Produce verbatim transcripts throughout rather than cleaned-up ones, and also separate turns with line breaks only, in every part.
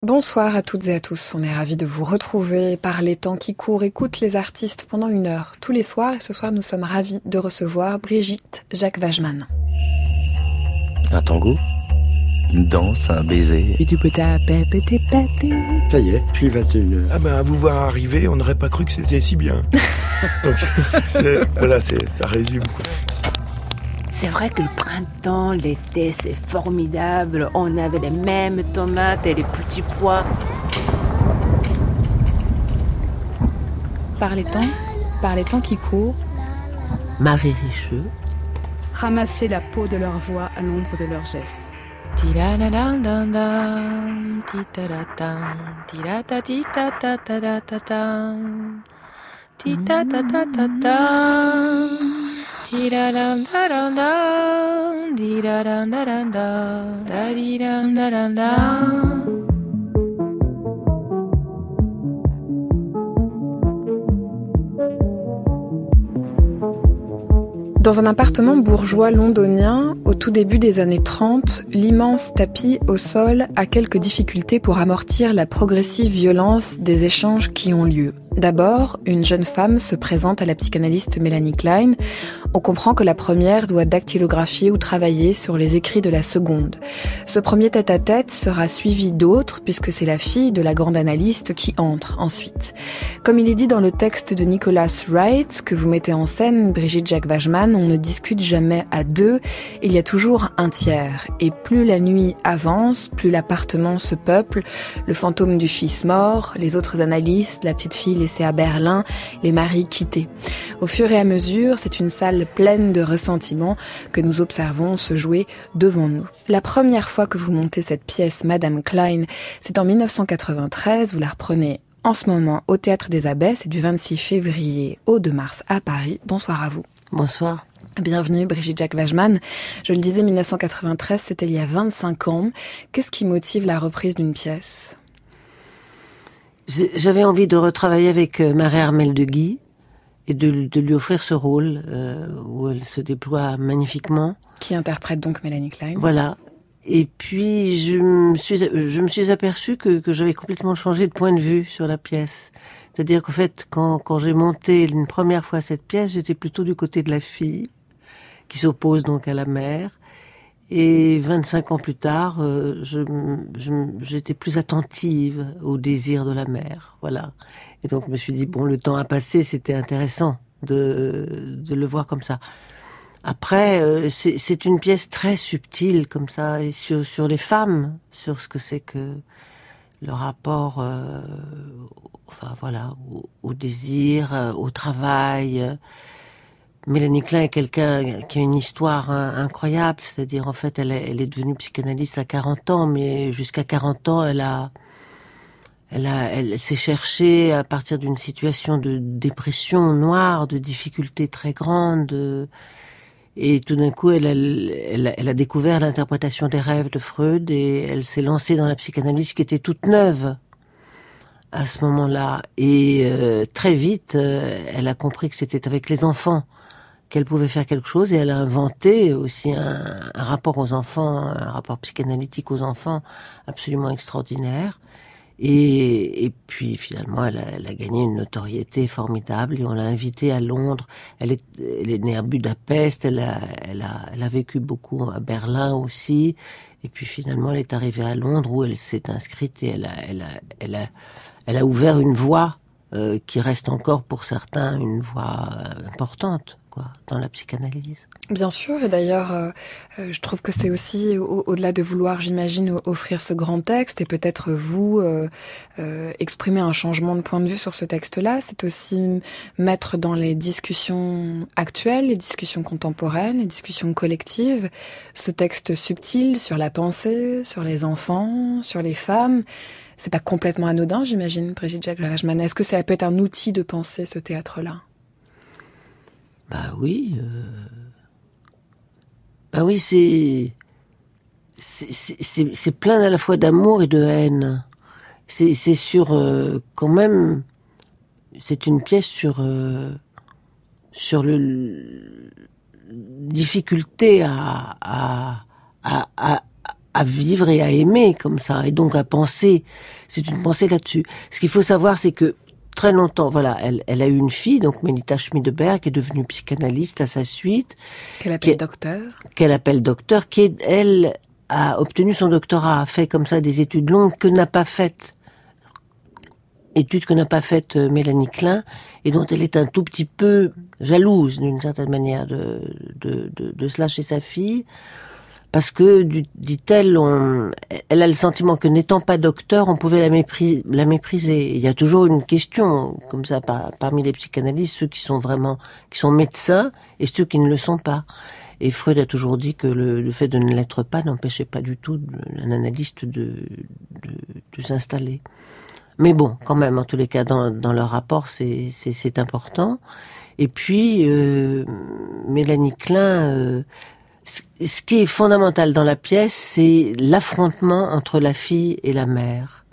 Bonsoir à toutes et à tous, on est ravis de vous retrouver par les temps qui courent. Écoute les artistes pendant une heure tous les soirs et ce soir nous sommes ravis de recevoir Brigitte Jacques Wajman.
Un tango, une danse, un baiser.
Ça y est, puis vingt et une heures.
Ah ben à vous voir arriver, on n'aurait pas cru que c'était si bien. Donc euh, voilà, c'est, ça résume quoi.
C'est vrai que le printemps, l'été, c'est formidable. On avait les mêmes tomates et les petits pois.
Par les temps, par les temps qui courent,
Marie Richeux.
Ramasser la peau de leur voix à l'ombre de leurs gestes.
Dans un appartement bourgeois londonien, au tout début des années trente, l'immense tapis au sol a quelques difficultés pour amortir la progressive violence des échanges qui ont lieu. D'abord, une jeune femme se présente à la psychanalyste Mélanie Klein. On comprend que la première doit dactylographier ou travailler sur les écrits de la seconde. Ce premier tête-à-tête sera suivi d'autres, puisque c'est la fille de la grande analyste qui entre ensuite. Comme il est dit dans le texte de Nicholas Wright, que vous mettez en scène, Brigitte Jacques Wajman, on ne discute jamais à deux, il y a toujours un tiers. Et plus la nuit avance, plus l'appartement se peuple, le fantôme du fils mort, les autres analystes, la petite fille laissée à Berlin, les maris quittés. Au fur et à mesure, c'est une salle pleine de ressentiment que nous observons se jouer devant nous. La première fois que vous montez cette pièce, Madame Klein, c'est en dix-neuf cent quatre-vingt-treize, vous la reprenez en ce moment au Théâtre des Abbesses, c'est du vingt-six février au deux mars à Paris. Bonsoir à vous.
Bonsoir.
Bienvenue Brigitte Jacques Wajman. Je le disais, dix-neuf cent quatre-vingt-treize, c'était il y a vingt-cinq ans. Qu'est-ce qui motive la reprise d'une pièce ?
J'avais envie de retravailler avec Marie-Armelle de Guy et de, de lui offrir ce rôle euh, où elle se déploie magnifiquement.
Qui interprète donc Mélanie Klein.
Voilà. Et puis je me suis, je me suis aperçue que, que j'avais complètement changé de point de vue sur la pièce. C'est-à-dire qu'en fait, quand, quand j'ai monté une première fois cette pièce, j'étais plutôt du côté de la fille, qui s'oppose donc à la mère. Et vingt-cinq ans plus tard, euh, je, je, j'étais plus attentive au désir de la mère, voilà. Et donc je me suis dit, bon, le temps a passé, c'était intéressant de, de le voir comme ça. Après, euh, c'est, c'est une pièce très subtile comme ça, et sur, sur les femmes, sur ce que c'est que le rapport, euh, enfin voilà, au, au désir, euh, au travail. Euh, Mélanie Klein est quelqu'un qui a une histoire hein, incroyable, c'est-à-dire en fait elle est, elle est devenue psychanalyste à quarante ans, mais jusqu'à quarante ans elle a, elle a, elle, elle s'est cherchée à partir d'une situation de dépression noire, de difficultés très grandes, de, et tout d'un coup elle, elle, elle, elle a découvert l'interprétation des rêves de Freud et elle s'est lancée dans la psychanalyse qui était toute neuve à ce moment-là, et euh, très vite euh, elle a compris que c'était avec les enfants qu'elle pouvait faire quelque chose, et elle a inventé aussi un, un rapport aux enfants, un rapport psychanalytique aux enfants absolument extraordinaire. Et, et puis finalement, elle a, elle a gagné une notoriété formidable et on l'a invitée à Londres. Elle est, elle est née à Budapest, elle a, elle a, elle a vécu beaucoup à Berlin aussi. Et puis finalement, elle est arrivée à Londres où elle s'est inscrite et elle a, elle a, elle a, elle a ouvert une voie euh, qui reste encore pour certains une voie euh, importante, quoi, dans la psychanalyse.
Bien sûr, et d'ailleurs, euh, euh, je trouve que c'est aussi, au- au-delà de vouloir, j'imagine, offrir ce grand texte, et peut-être vous euh, euh, exprimer un changement de point de vue sur ce texte-là, c'est aussi mettre dans les discussions actuelles, les discussions contemporaines, les discussions collectives, ce texte subtil sur la pensée, sur les enfants, sur les femmes. C'est pas complètement anodin, j'imagine, Brigitte Jacques Wajman. Est-ce que ça peut être un outil de penser, ce théâtre-là ?
Bah oui, euh... bah oui, c'est c'est, c'est, c'est plein à la fois d'amour et de haine. C'est, c'est sur euh, quand même, c'est une pièce sur euh, sur le, le difficulté à à, à à à vivre et à aimer comme ça, et donc à penser. C'est une pensée là-dessus. Ce qu'il faut savoir, c'est que très longtemps, voilà, elle, elle a eu une fille, donc Melita Schmiedeberg, qui est devenue psychanalyste à sa suite.
Qu'elle appelle
qui,
docteur.
Qu'elle appelle docteur, qui est, elle, a obtenu son doctorat, a fait comme ça des études longues que n'a pas faites, études que n'a pas faites Mélanie Klein, et dont elle est un tout petit peu jalouse, d'une certaine manière, de, de, de, de cela chez sa fille. Parce que, dit-elle, on, elle a le sentiment que n'étant pas docteur, on pouvait la, mépris, la mépriser. Il y a toujours une question, comme ça, par, parmi les psychanalystes, ceux qui sont vraiment, qui sont médecins et ceux qui ne le sont pas. Et Freud a toujours dit que le, le fait de ne l'être pas n'empêchait pas du tout un analyste de, de, de s'installer. Mais bon, quand même, en tous les cas, dans, dans leur rapport, c'est, c'est, c'est important. Et puis, euh, Mélanie Klein, euh, ce qui est fondamental dans la pièce, c'est l'affrontement entre la fille et la mère.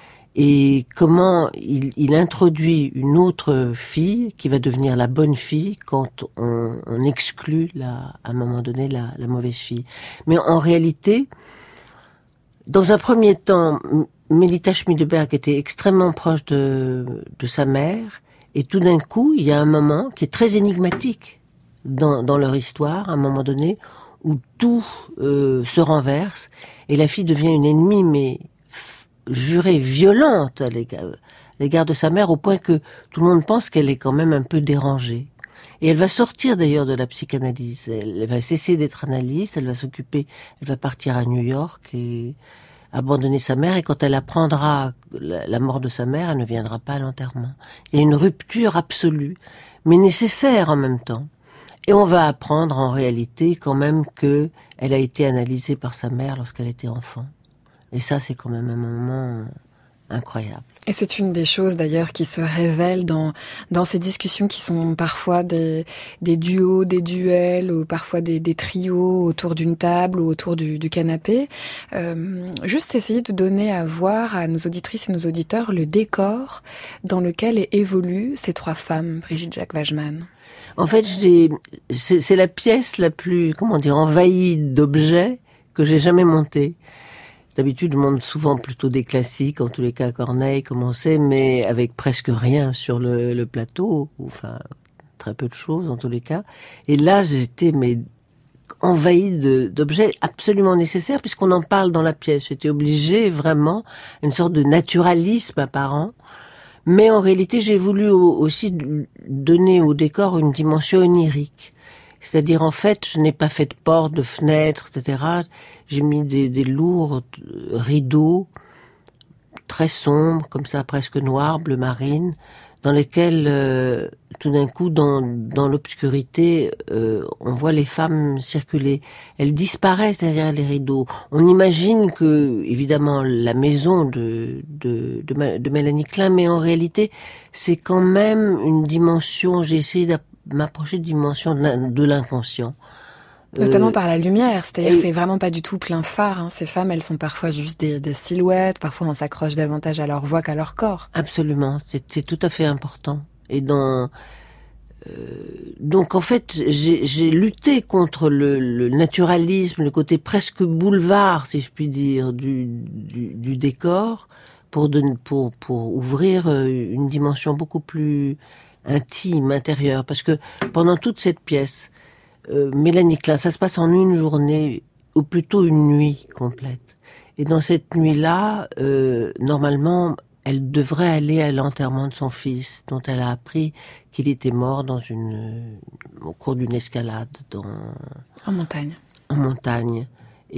Et comment il, il introduit une autre fille qui va devenir la bonne fille quand on, on exclut, la, à un moment donné, la, la mauvaise fille. Mais en réalité, dans un premier temps, Melita Schmiedeberg était extrêmement proche de, de sa mère, et tout d'un coup, il y a un moment qui est très énigmatique dans, dans leur histoire, à un moment donné, où tout euh, se renverse, et la fille devient une ennemie, mais f- jurée, violente à l'égard, à l'égard de sa mère, au point que tout le monde pense qu'elle est quand même un peu dérangée. Et elle va sortir d'ailleurs de la psychanalyse, elle, elle va cesser d'être analyste, elle va s'occuper, elle va partir à New York et abandonner sa mère, et quand elle apprendra la, la mort de sa mère, elle ne viendra pas à l'enterrement. Il y a une rupture absolue, mais nécessaire en même temps. Et on va apprendre en réalité quand même que elle a été analysée par sa mère lorsqu'elle était enfant. Et ça, c'est quand même un moment incroyable.
Et c'est une des choses d'ailleurs qui se révèle dans dans ces discussions qui sont parfois des des duos, des duels, ou parfois des, des trios autour d'une table ou autour du, du canapé. Euh, juste essayer de donner à voir à nos auditrices et nos auditeurs le décor dans lequel évoluent ces trois femmes, Brigitte Jacques-Wageman.
En fait, j'ai, c'est, c'est la pièce la plus, comment dire, envahie d'objets que j'ai jamais montée. D'habitude, je monte souvent plutôt des classiques, en tous les cas Corneille, comme on sait, mais avec presque rien sur le, le plateau, ou enfin très peu de choses en tous les cas. Et là, j'étais mais envahie de, d'objets absolument nécessaires, puisqu'on en parle dans la pièce. J'étais obligée vraiment, une sorte de naturalisme apparent. Mais en réalité, j'ai voulu aussi donner au décor une dimension onirique. C'est-à-dire, en fait, je n'ai pas fait de portes, de fenêtres, et cetera. J'ai mis des, des lourds rideaux, très sombres, comme ça, presque noirs, bleu marine, dans lesquels, euh, tout d'un coup, dans, dans l'obscurité, euh, on voit les femmes circuler. Elles disparaissent derrière les rideaux. On imagine que, évidemment, la maison de, de, de, de Mélanie Klein, mais en réalité, c'est quand même une dimension, j'ai essayé de m'approcher de dimension de l'inconscient.
Notamment
euh,
par la lumière, c'est-à-dire
et...
que c'est vraiment pas du tout plein phare. Hein. Ces femmes, elles sont parfois juste des, des silhouettes, parfois on s'accroche davantage à leur voix qu'à leur corps.
Absolument, c'est, c'est tout à fait important. Et dans euh, donc en fait, j'ai, j'ai lutté contre le, le naturalisme, le côté presque boulevard, si je puis dire, du, du, du décor, pour, de, pour, pour ouvrir une dimension beaucoup plus intime, intérieure. Parce que pendant toute cette pièce, euh, Mélanie Klein, ça se passe en une journée, ou plutôt une nuit complète. Et dans cette nuit-là, euh, normalement, elle devrait aller à l'enterrement de son fils, dont elle a appris qu'il était mort dans une, au cours d'une escalade dans,
en montagne.
En montagne.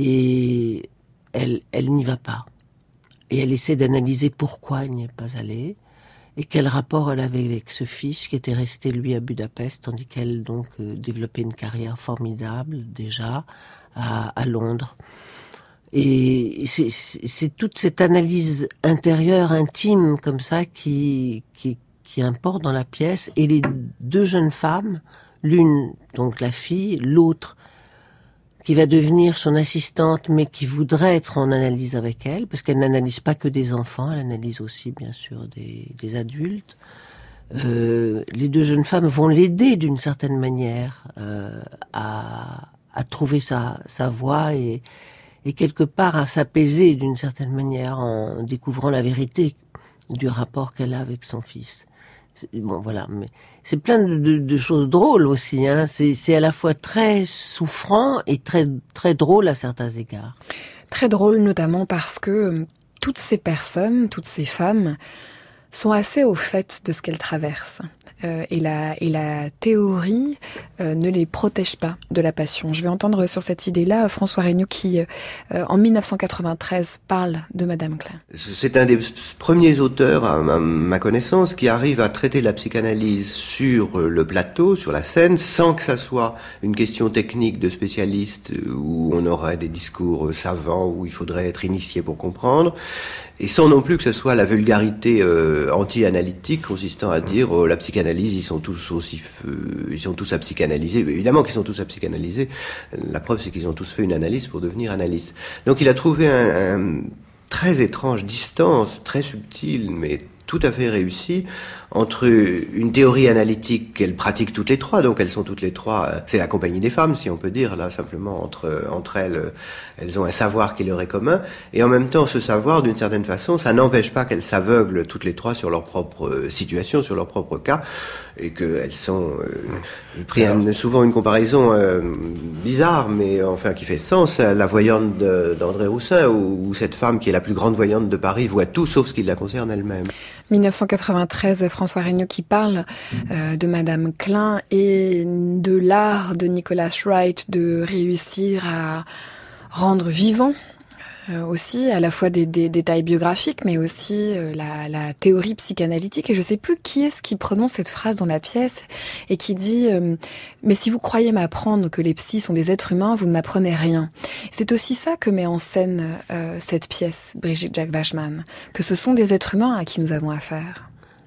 Et elle, elle n'y va pas. Et elle essaie d'analyser pourquoi elle n'y est pas allée, et quel rapport elle avait avec ce fils qui était resté, lui, à Budapest, tandis qu'elle, donc, euh, développait une carrière formidable, déjà, à, à Londres. Et c'est, c'est, c'est toute cette analyse intérieure, intime, comme ça, qui, qui, qui importe dans la pièce. Et les deux jeunes femmes, l'une, donc la fille, l'autre, qui va devenir son assistante, mais qui voudrait être en analyse avec elle, parce qu'elle n'analyse pas que des enfants, elle analyse aussi, bien sûr, des, des adultes. Euh, les deux jeunes femmes vont l'aider, d'une certaine manière, euh, à, à trouver sa, sa voie et et quelque part à s'apaiser d'une certaine manière en découvrant la vérité du rapport qu'elle a avec son fils. C'est, bon, voilà, mais c'est plein de, de, de choses drôles aussi. Hein. C'est, c'est à la fois très souffrant et très, très drôle à certains égards.
Très drôle notamment parce que toutes ces personnes, toutes ces femmes sont assez au fait de ce qu'elles traversent. Euh, et, la, et la théorie euh, ne les protège pas de la passion. Je vais entendre sur cette idée-là François Regnault qui, euh, en dix-neuf cent quatre-vingt-treize, parle de Madame Klein.
C'est un des premiers auteurs, à ma connaissance, qui arrive à traiter la psychanalyse sur le plateau, sur la scène, sans que ça soit une question technique de spécialiste où on aurait des discours savants, où il faudrait être initié pour comprendre, et sans non plus que ce soit la vulgarité euh, anti-analytique consistant à dire oh, la psychanalyse, ils sont tous aussi, euh, ils sont tous à psychanalyser. Évidemment qu'ils sont tous à psychanalyser. La preuve, c'est qu'ils ont tous fait une analyse pour devenir analystes. Donc, il a trouvé un, un très étrange distance, très subtile, mais tout à fait réussie entre une théorie analytique qu'elles pratiquent toutes les trois, donc elles sont toutes les trois, c'est la compagnie des femmes, si on peut dire, là, simplement, entre, entre elles, elles ont un savoir qui leur est commun, et en même temps, ce savoir, d'une certaine façon, ça n'empêche pas qu'elles s'aveuglent toutes les trois sur leur propre situation, sur leur propre cas, et qu'elles sont, euh, j'ai pris un, souvent une comparaison euh, bizarre, mais enfin, qui fait sens, la voyante de, d'André Roussin, où, où cette femme, qui est la plus grande voyante de Paris, voit tout, sauf ce qui la concerne elle-même.
dix-neuf cent quatre-vingt-treize, François Regnault qui parle euh, de Madame Klein et de l'art de Nicholas Wright de réussir à rendre vivant euh, aussi à la fois des, des détails biographiques mais aussi euh, la, la théorie psychanalytique. Et je sais plus qui est-ce qui prononce cette phrase dans la pièce et qui dit euh, « Mais si vous croyez m'apprendre que les psys sont des êtres humains, vous ne m'apprenez rien ». C'est aussi ça que met en scène euh, cette pièce, Brigitte Jack-Bachmann, que ce sont des êtres humains à qui nous avons affaire.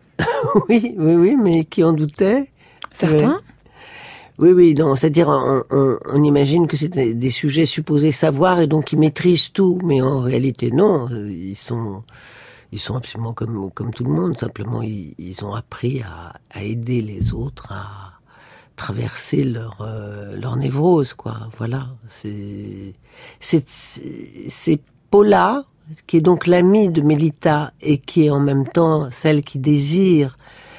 Oui, oui, oui, mais qui en doutait?
Certains?
Oui, oui, oui, non, c'est-à-dire on, on, on imagine que c'est des sujets supposés savoir et donc ils maîtrisent tout, mais en réalité non, ils sont ils sont absolument comme comme tout le monde, simplement ils, ils ont appris à, à aider les autres à traverser leur euh, leur névrose, quoi. Voilà, c'est c'est c'est Paula, qui est donc l'amie de Mélita et qui est en même temps celle qui désire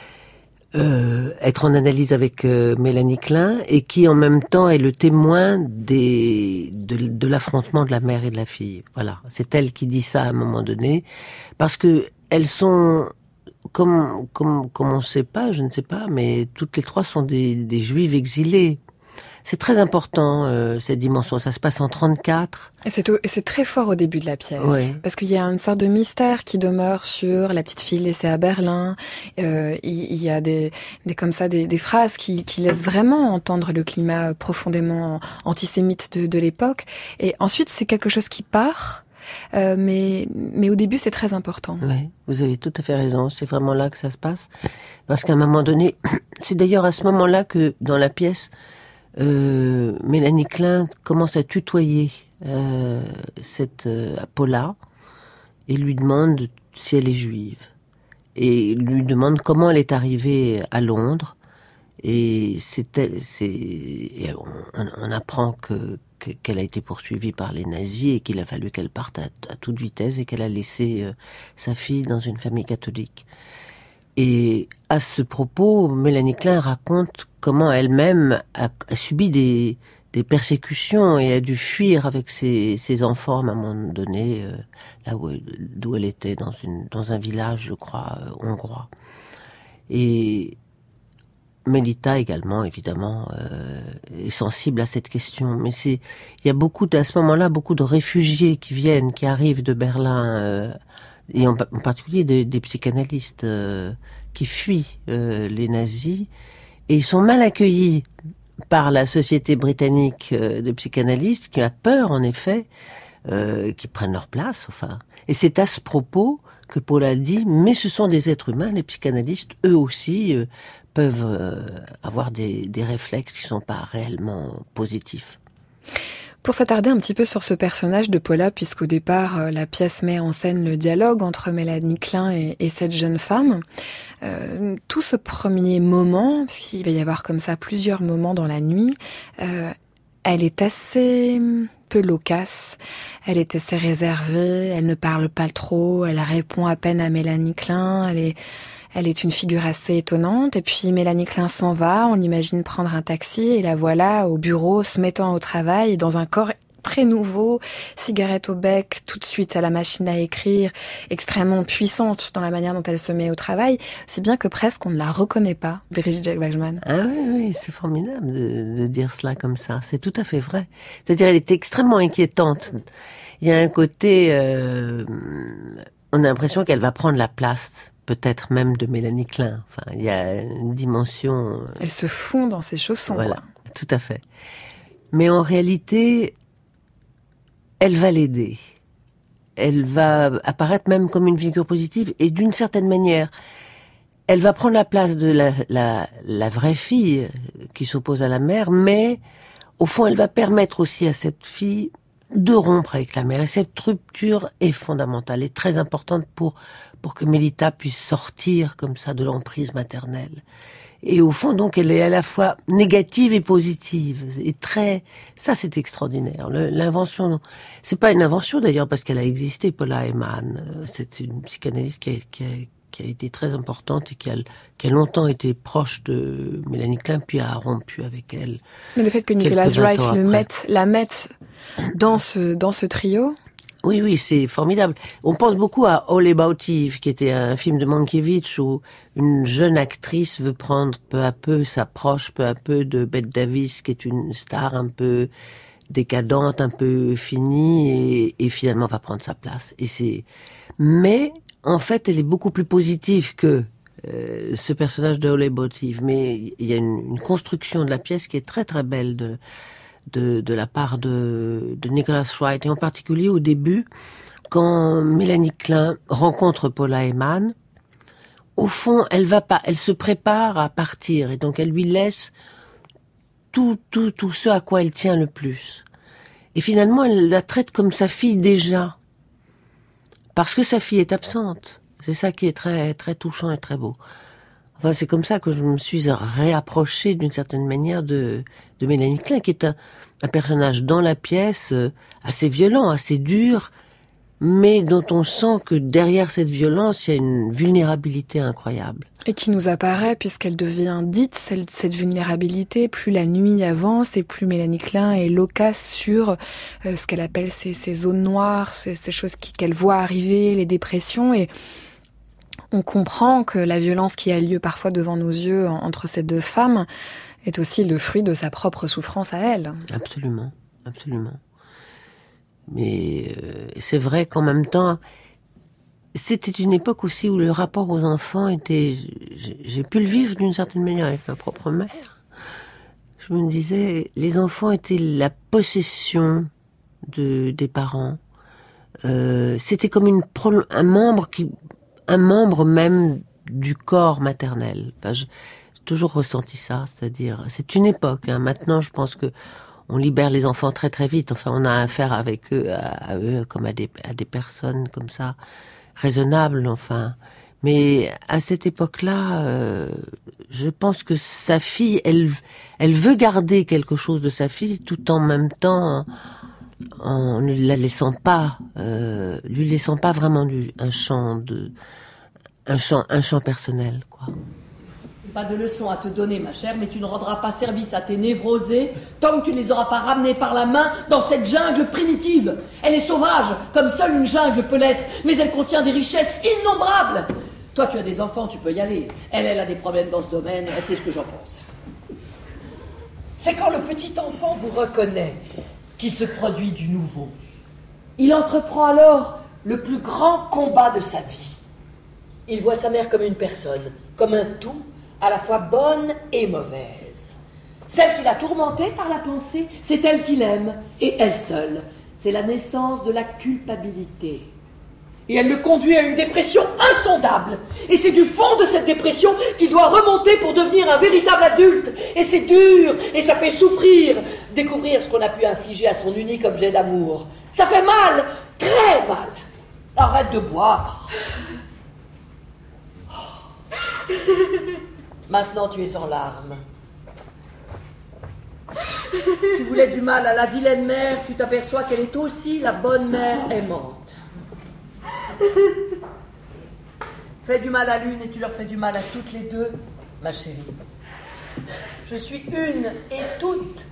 euh, être en analyse avec euh, Mélanie Klein et qui en même temps est le témoin des, de, de l'affrontement de la mère et de la fille. Voilà, c'est elle qui dit ça à un moment donné parce que elles sont comme comme comme on ne sait pas, je ne sais pas, mais toutes les trois sont des, des juives exilées. C'est très important, euh, cette dimension. Ça se passe en trente-quatre.
Et c'est, au, et c'est très fort au début de la pièce.
Oui.
Parce qu'il y a une sorte de mystère qui demeure sur la petite fille laissée à Berlin. Euh, il, il y a des, des comme ça, des, des phrases qui, qui laissent vraiment entendre le climat profondément antisémite de, de l'époque. Et ensuite, c'est quelque chose qui part. Euh, mais, mais au début, c'est très important.
Oui, vous avez tout à fait raison. C'est vraiment là que ça se passe. Parce qu'à un moment donné, c'est d'ailleurs à ce moment-là que, dans la pièce, Euh, Mélanie Klein commence à tutoyer euh, cette euh, Paula et lui demande si elle est juive et lui demande comment elle est arrivée à Londres et c'est, c'est et on, on apprend que, que qu'elle a été poursuivie par les nazis et qu'il a fallu qu'elle parte à, à toute vitesse et qu'elle a laissé euh, sa fille dans une famille catholique. Et à ce propos, Mélanie Klein raconte comment elle-même a, a subi des, des persécutions et a dû fuir avec ses, ses enfants à un moment donné, euh, là où, d'où elle était, dans, une, dans un village, je crois, euh, hongrois. Et Mélita également, évidemment, euh, est sensible à cette question. Mais c'est, il y a beaucoup, à ce moment-là, beaucoup de réfugiés qui viennent, qui arrivent de Berlin, euh, et en, en particulier des, des psychanalystes euh, qui fuient euh, les nazis, et ils sont mal accueillis par la société britannique euh, de psychanalystes qui a peur, en effet, euh, qu'ils prennent leur place. Enfin, et c'est à ce propos que Paula dit, mais ce sont des êtres humains, les psychanalystes, eux aussi, euh, peuvent euh, avoir des, des réflexes qui ne sont pas réellement positifs.
Pour s'attarder un petit peu sur ce personnage de Paula, puisqu'au départ, euh, la pièce met en scène le dialogue entre Mélanie Klein et, et cette jeune femme, euh, tout ce premier moment, puisqu'il va y avoir comme ça plusieurs moments dans la nuit, euh, Elle est assez peu loquace, elle est assez réservée, elle ne parle pas trop, elle répond à peine à Mélanie Klein, elle est, elle est une figure assez étonnante. Et puis Mélanie Klein s'en va, on l'imagine prendre un taxi et la voilà au bureau se mettant au travail dans un corps très nouveau, cigarette au bec, tout de suite à la machine à écrire, extrêmement puissante dans la manière dont elle se met au travail, si bien que presque on ne la reconnaît pas, Brigitte Jack-Bergman.
Ah oui, oui, c'est formidable de, de dire cela comme ça, c'est tout à fait vrai. C'est-à-dire, elle est extrêmement inquiétante. Il y a un côté, euh, on a l'impression qu'elle va prendre la place, peut-être même de Mélanie Klein. Enfin, il y a une dimension... Euh,
elle se fond dans ses chaussons,
voilà,
quoi.
Tout à fait. Mais en réalité... elle va l'aider. Elle va apparaître même comme une figure positive et d'une certaine manière, elle va prendre la place de la, la, la vraie fille qui s'oppose à la mère, mais au fond, elle va permettre aussi à cette fille de rompre avec la mère. Et cette rupture est fondamentale, est très importante pour, pour que Mélita puisse sortir comme ça de l'emprise maternelle. Et au fond, donc, elle est à la fois négative et positive. Et très, ça, c'est extraordinaire. Le, l'invention, c'est pas une invention d'ailleurs, parce qu'elle a existé, Paula Eman. C'est une psychanalyste qui a, qui a, qui a été très importante et qui a, qui a longtemps été proche de Mélanie Klein, puis a rompu avec elle.
Mais le fait que Nicholas Wright le mette, la mette dans ce, dans ce trio.
Oui, oui, c'est formidable. On pense beaucoup à All About Eve, qui était un film de Mankiewicz où une jeune actrice veut prendre peu à peu, s'approche peu à peu de Bette Davis, qui est une star un peu décadente, un peu finie, et, et finalement va prendre sa place. Et c'est, mais en fait, elle est beaucoup plus positive que euh, ce personnage de All About Eve. Mais il y a une, une construction de la pièce qui est très très belle de. De, de la part de, de Nicholas Wright, et en particulier au début, quand Mélanie Klein rencontre Paula Eman, au fond, elle va pas, elle se prépare à partir, et donc elle lui laisse tout, tout, tout ce à quoi elle tient le plus. Et finalement, elle la traite comme sa fille déjà, parce que sa fille est absente. C'est ça qui est très, très touchant et très beau. Enfin, c'est comme ça que je me suis réapprochée d'une certaine manière de, de Mélanie Klein, qui est un, un personnage dans la pièce euh, assez violent, assez dur, mais dont on sent que derrière cette violence, il y a une vulnérabilité incroyable.
Et qui nous apparaît puisqu'elle devient dite, cette, cette vulnérabilité, plus la nuit avance et plus Mélanie Klein est loquace sur euh, ce qu'elle appelle ces, ces zones noires, ces, ces choses qui, qu'elle voit arriver, les dépressions, et on comprend que la violence qui a lieu parfois devant nos yeux entre ces deux femmes est aussi le fruit de sa propre souffrance à elle.
Absolument, absolument. Mais euh, c'est vrai qu'en même temps, c'était une époque aussi où le rapport aux enfants était... J'ai, j'ai pu le vivre d'une certaine manière avec ma propre mère. Je me disais, les enfants étaient la possession de, des parents. Euh, c'était comme une, un membre qui... un membre même du corps maternel. Enfin, je, j'ai toujours ressenti ça, c'est-à-dire, c'est une époque. Hein. Maintenant, je pense que on libère les enfants très très vite. Enfin, on a affaire avec eux, à, à eux comme à des, à des personnes comme ça, raisonnables. Enfin, mais à cette époque-là, euh, je pense que sa fille, elle, elle veut garder quelque chose de sa fille, tout en même temps. En ne la laissant pas, euh, lui laissant pas vraiment du, un champ de, un champ, un champ personnel, quoi.
Pas de leçons à te donner, ma chère, mais tu ne rendras pas service à tes névrosés tant que tu ne les auras pas ramenés par la main dans cette jungle primitive. Elle est sauvage, comme seule une jungle peut l'être, mais elle contient des richesses innombrables. Toi, tu as des enfants, tu peux y aller. Elle, elle a des problèmes dans ce domaine, elle sait ce que j'en pense. C'est quand le petit enfant vous reconnaît qui se produit du nouveau. Il entreprend alors le plus grand combat de sa vie. Il voit sa mère comme une personne, comme un tout, à la fois bonne et mauvaise. Celle qui l'a tourmentée par la pensée, c'est elle qu'il aime, et elle seule. C'est la naissance de la culpabilité. Et elle le conduit à une dépression insondable. Et c'est du fond de cette dépression qu'il doit remonter pour devenir un véritable adulte. Et c'est dur, et ça fait souffrir, découvrir ce qu'on a pu infliger à son unique objet d'amour. Ça fait mal, très mal. Arrête de boire. Oh. Maintenant tu es en larmes. Tu voulais du mal à la vilaine mère, tu t'aperçois qu'elle est aussi la bonne mère aimante. Fais du mal à l'une et tu leur fais du mal à toutes les deux, ma chérie. Je suis une et toute.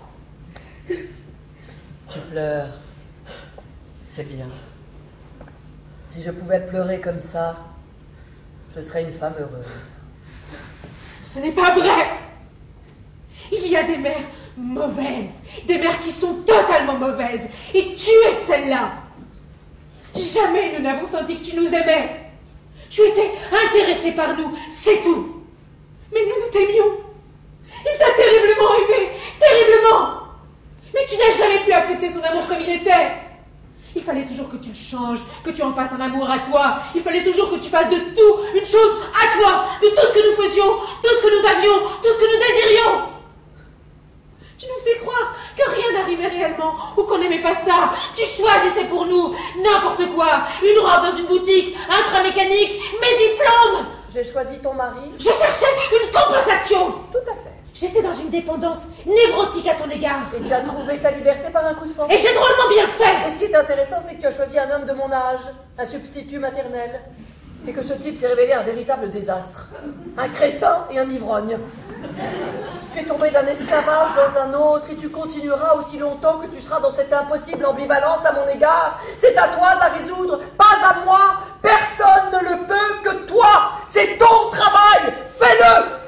Tu pleures. C'est bien. Si je pouvais pleurer comme ça, je serais une femme heureuse.
Ce n'est pas vrai! Il y a des mères mauvaises, des mères qui sont totalement mauvaises, et tu es de celle-là. Jamais nous n'avons senti que tu nous aimais. Tu étais intéressé par nous, c'est tout. Mais nous, nous t'aimions. Il t'a terriblement aimé, terriblement. Mais tu n'as jamais pu accepter son amour comme il était. Il fallait toujours que tu le changes, que tu en fasses un amour à toi. Il fallait toujours que tu fasses de tout une chose à toi, de tout ce que nous faisions, tout ce que nous avions, tout ce que nous désirions. Tu nous faisais croire que rien n'arrivait réellement, ou qu'on n'aimait pas ça. Tu choisissais pour nous n'importe quoi. Une robe dans une boutique, un train mécanique, mes diplômes.
J'ai choisi ton mari.
Je cherchais une compensation.
Tout à fait.
J'étais dans une dépendance névrotique à ton égard.
Et tu as trouvé ta liberté par un coup de force.
Et j'ai drôlement bien fait.
Et ce qui est intéressant, c'est que tu as choisi un homme de mon âge, un substitut maternel. Et que ce type s'est révélé un véritable désastre. Un crétin et un ivrogne. Tu es tombé d'un esclavage dans un autre et tu continueras aussi longtemps que tu seras dans cette impossible ambivalence à mon égard. C'est à toi de la résoudre, pas à moi. Personne ne le peut que toi. C'est ton travail. Fais-le.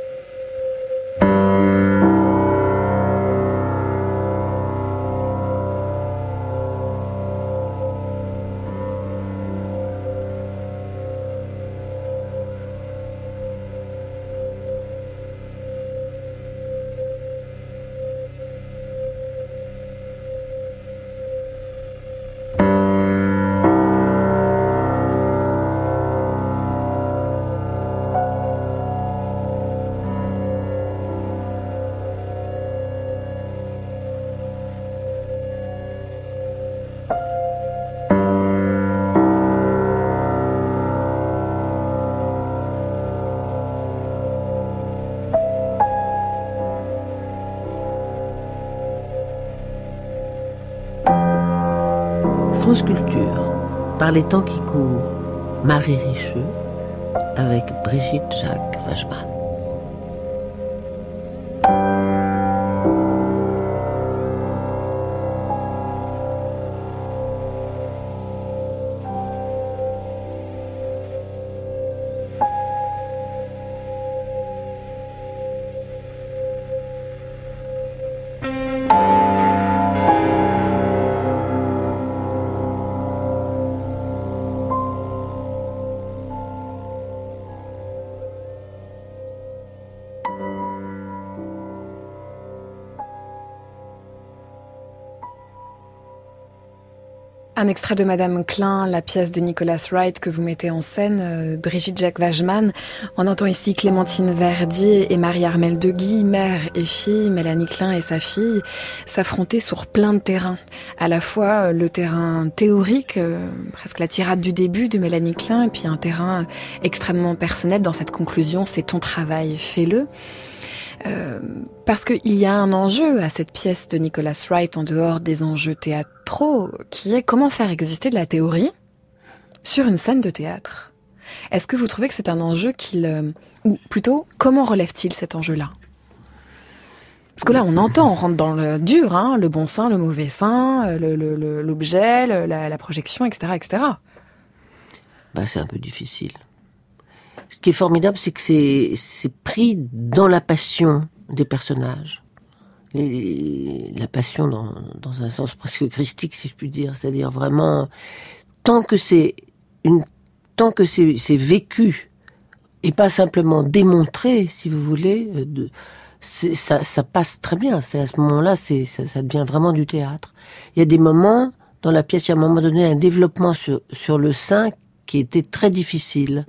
France Culture, par les temps qui courent, Marie Richeux, avec Brigitte Jacques Wajman.
Un extrait de Madame Klein, la pièce de Nicholas Wright que vous mettez en scène, euh, Brigitte Jacques Wajman. On entend ici Clémentine Verdi et Marie-Armelle de Guy, mère et fille, Mélanie Klein et sa fille, s'affronter sur plein de terrains. À la fois euh, le terrain théorique, euh, presque la tirade du début de Mélanie Klein, et puis un terrain extrêmement personnel dans cette conclusion, c'est ton travail, fais-le. Euh, parce qu'il y a un enjeu à cette pièce de Nicholas Wright en dehors des enjeux théâtraux, qui est comment faire exister de la théorie sur une scène de théâtre. Est-ce que vous trouvez que c'est un enjeu qu'il... Euh, ou plutôt, comment relève-t-il cet enjeu-là ? Parce que là, on entend, on rentre dans le dur, hein, le bon sein, le mauvais sein, le, le, le, l'objet, le, la, la projection, et cetera, et cetera.
Bah, c'est un peu difficile. Ce qui est formidable, c'est que c'est, c'est pris dans la passion des personnages. Et la passion dans, dans un sens presque christique, si je puis dire. C'est-à-dire vraiment, tant que c'est une, tant que c'est, c'est vécu, et pas simplement démontré, si vous voulez, de, c'est, ça, ça passe très bien. C'est à ce moment-là, c'est, ça, ça devient vraiment du théâtre. Il y a des moments, dans la pièce, il y a à un moment donné un développement sur, sur le sein qui était très difficile.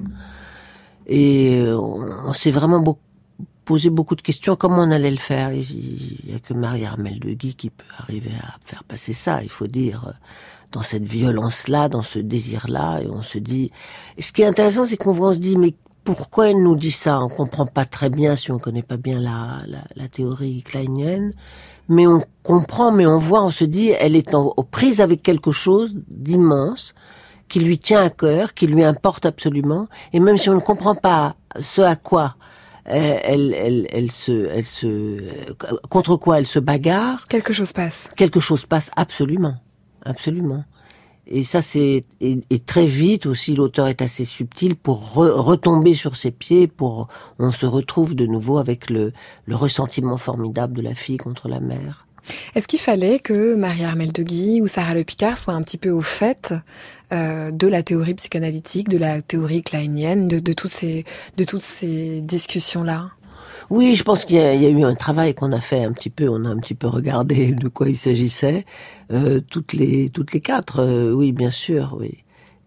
Et on, on s'est vraiment beaucoup, posé beaucoup de questions, comment on allait le faire. Il n'y a que Marie-Armelle de Guy qui peut arriver à faire passer ça, il faut dire, dans cette violence-là, dans ce désir-là, et on se dit... Et ce qui est intéressant, c'est qu'on on se dit, mais pourquoi elle nous dit ça ? On comprend pas très bien si on connaît pas bien la, la, la théorie kleinienne, mais on comprend, mais on voit, on se dit, elle est en, aux prises avec quelque chose d'immense, qui lui tient à cœur, qui lui importe absolument, et même si on ne comprend pas ce à quoi elle, elle, elle se, elle se, contre quoi elle se bagarre.
Quelque chose passe.
Quelque chose passe absolument, absolument. Et ça, c'est, et, et très vite aussi, l'auteur est assez subtil pour re, retomber sur ses pieds, pour, on se retrouve de nouveau avec le, le ressentiment formidable de la fille contre la mère.
Est-ce qu'il fallait que Marie-Armelle de Guy ou Sarah Le Picard soient un petit peu au fait euh, de la théorie psychanalytique, de la théorie kleinienne, de, de toutes ces, de toutes ces discussions-là?
Oui, je pense qu'il y a, il y a eu un travail qu'on a fait un petit peu, on a un petit peu regardé de quoi il s'agissait, euh, toutes les, toutes les quatre, euh, oui, bien sûr, oui.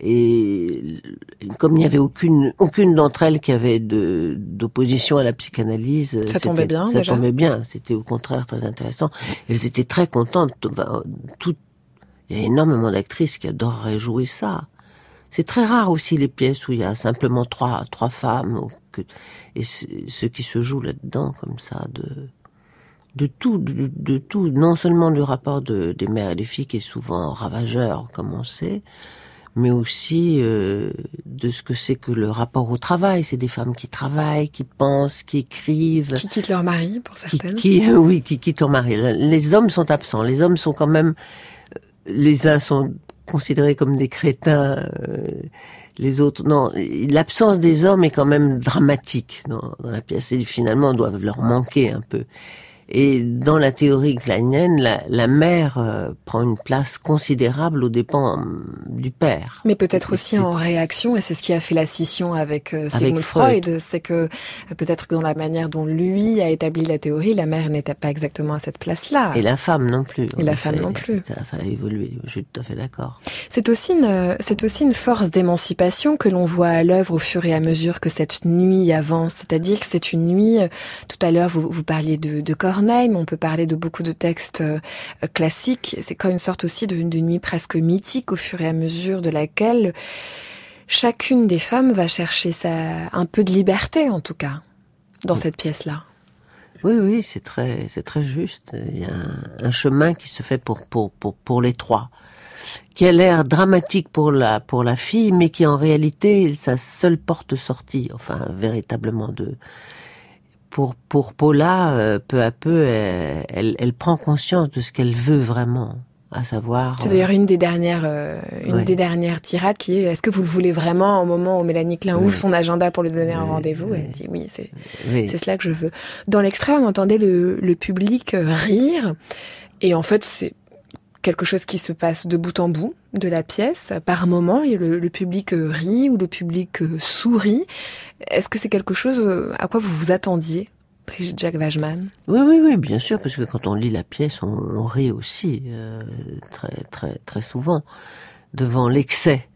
Et comme il n'y avait aucune, aucune d'entre elles qui avait de, d'opposition à la psychanalyse,
ça tombait bien,
ça
déjà.
tombait bien. C'était au contraire très intéressant. Elles étaient très contentes. Tout, il y a énormément d'actrices qui adoreraient jouer ça. C'est très rare aussi les pièces où il y a simplement trois, trois femmes, ou que, et ceux qui se jouent là-dedans comme ça, de, de tout, de, de tout, non seulement du rapport de, des mères et des filles qui est souvent ravageur, comme on sait, mais aussi euh, de ce que c'est que le rapport au travail. C'est des femmes qui travaillent, qui pensent, qui écrivent.
Qui quittent leur mari, pour certaines.
Qui, qui, oui, qui quittent leur mari. Les hommes sont absents. Les hommes sont quand même... Les uns sont considérés comme des crétins, euh, les autres... Non, l'absence des hommes est quand même dramatique dans, dans la pièce. Et finalement, on doit leur manquer un peu. Et dans la théorie kleinienne, la, la mère euh, prend une place considérable aux dépens euh, du père.
Mais peut-être aussi en réaction, et c'est ce qui a fait la scission avec euh, Sigmund avec Freud, Freud c'est que euh, peut-être que dans la manière dont lui a établi la théorie, la mère n'était pas exactement à cette place-là.
Et la femme non plus.
Et la femme non plus.
Ça, ça a évolué, je suis tout à fait d'accord.
C'est aussi une, c'est aussi une force d'émancipation que l'on voit à l'œuvre au fur et à mesure que cette nuit avance. C'est-à-dire que c'est une nuit, euh, tout à l'heure vous, vous parliez de, de corps mais on peut parler de beaucoup de textes euh, classiques. C'est comme une sorte aussi de, de nuit presque mythique au fur et à mesure de laquelle chacune des femmes va chercher sa, un peu de liberté, en tout cas, dans oui. cette pièce-là.
Oui, oui, c'est très, c'est très juste. Il y a un, un chemin qui se fait pour, pour, pour, pour les trois, qui a l'air dramatique pour la, pour la fille, mais qui en réalité est sa seule porte sortie, enfin, véritablement de... Pour, pour Paula, euh, peu à peu, elle, elle, elle prend conscience de ce qu'elle veut vraiment, à savoir...
C'est d'ailleurs une des dernières, euh, une oui. des dernières tirades qui est « Est-ce que vous le voulez vraiment ?» au moment où Mélanie Klein oui. ouvre son agenda pour lui donner oui. un rendez-vous. Oui. Elle dit « Oui, c'est, oui. c'est cela que je veux. » Dans l'extrait, on entendait le, le public rire. Et en fait, c'est quelque chose qui se passe de bout en bout de la pièce. Par moment, le, le public rit ou le public sourit. Est-ce que c'est quelque chose à quoi vous vous attendiez, Brigitte Jacques-Wageman ?
Oui, oui, oui, bien sûr, parce que quand on lit la pièce, on, on rit aussi euh, très, très, très souvent devant l'excès.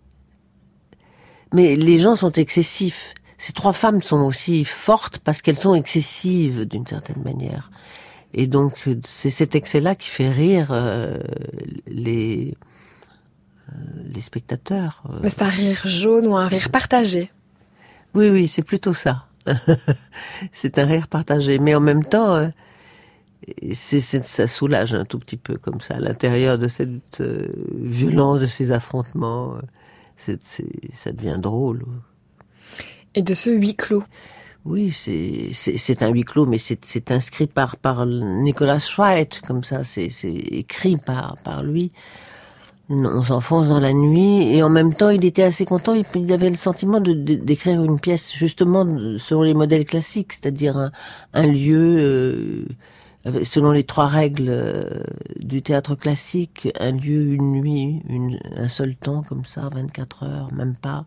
Mais les gens sont excessifs. Ces trois femmes sont aussi fortes parce qu'elles sont excessives d'une certaine manière. Et donc, c'est cet excès-là qui fait rire euh, les, euh, les spectateurs.
Mais c'est un rire jaune ou un rire partagé ?
Oui, oui, c'est plutôt ça. C'est un rire partagé. Mais en même temps, euh, c'est, c'est, ça soulage un tout petit peu comme ça. À l'intérieur de cette euh, violence, de ces affrontements, euh, c'est, c'est, ça devient drôle.
Et de ce huis clos ?
Oui, c'est, c'est, c'est un huis clos, mais c'est, c'est inscrit par, par Nicholas Wright, comme ça, c'est, c'est écrit par, par lui. On s'enfonce dans la nuit, et en même temps, il était assez content, il avait le sentiment de, de, d'écrire une pièce, justement, selon les modèles classiques, c'est-à-dire un, un lieu, euh, selon les trois règles euh, du théâtre classique, un lieu, une nuit, une, un seul temps, comme ça, vingt-quatre heures, même pas.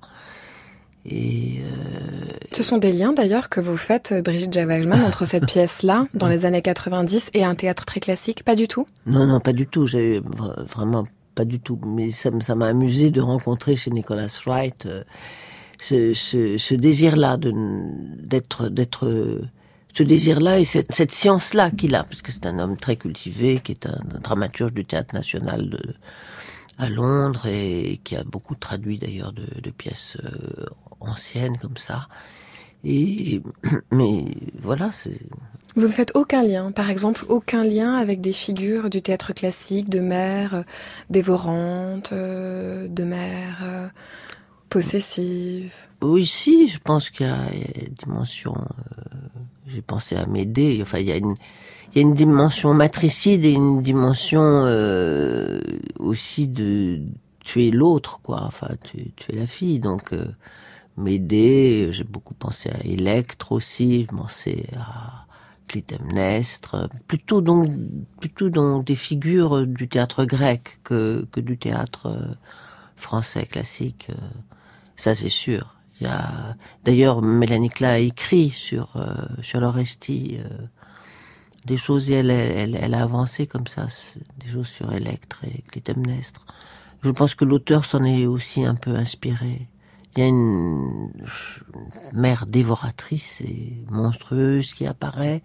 Et euh...
Ce sont des liens d'ailleurs que vous faites, Brigitte Jacques-Wageman, entre cette pièce-là, dans les années quatre-vingt-dix, et un théâtre très classique, pas du tout ?
Non, non, pas du tout, j'ai vraiment pas du tout, mais ça, ça m'a amusé de rencontrer chez Nicholas Wright euh, ce, ce, ce désir-là de, d'être, d'être, ce désir-là et cette, cette science-là qu'il a, parce que c'est un homme très cultivé, qui est un, un dramaturge du Théâtre National de, à Londres, et, et qui a beaucoup traduit d'ailleurs de, de pièces euh, anciennes comme ça. Et, mais voilà, c'est...
Vous ne faites aucun lien, par exemple, aucun lien avec des figures du théâtre classique, de mères euh, dévorantes, euh, de mères euh, possessives.
Oui, si, je pense qu'il y a, il y a une dimension... Euh, j'ai pensé à Médée, enfin, il y a une, il y a une dimension matricide et une dimension euh, aussi de tuer l'autre, quoi. Enfin, tu, tu es la fille, donc... Euh, Médée, j'ai beaucoup pensé à Électre aussi, je pensais à Clytemnestre, plutôt donc, plutôt donc des figures du théâtre grec que, que du théâtre français classique. Ça, c'est sûr. Il y a, d'ailleurs, Mélanie Klein a écrit sur, euh, sur l'Orestie, euh, des choses, et elle, elle, elle a avancé comme ça, des choses sur Électre et Clytemnestre. Je pense que l'auteur s'en est aussi un peu inspiré. Il y a une mère dévoratrice et monstrueuse qui apparaît,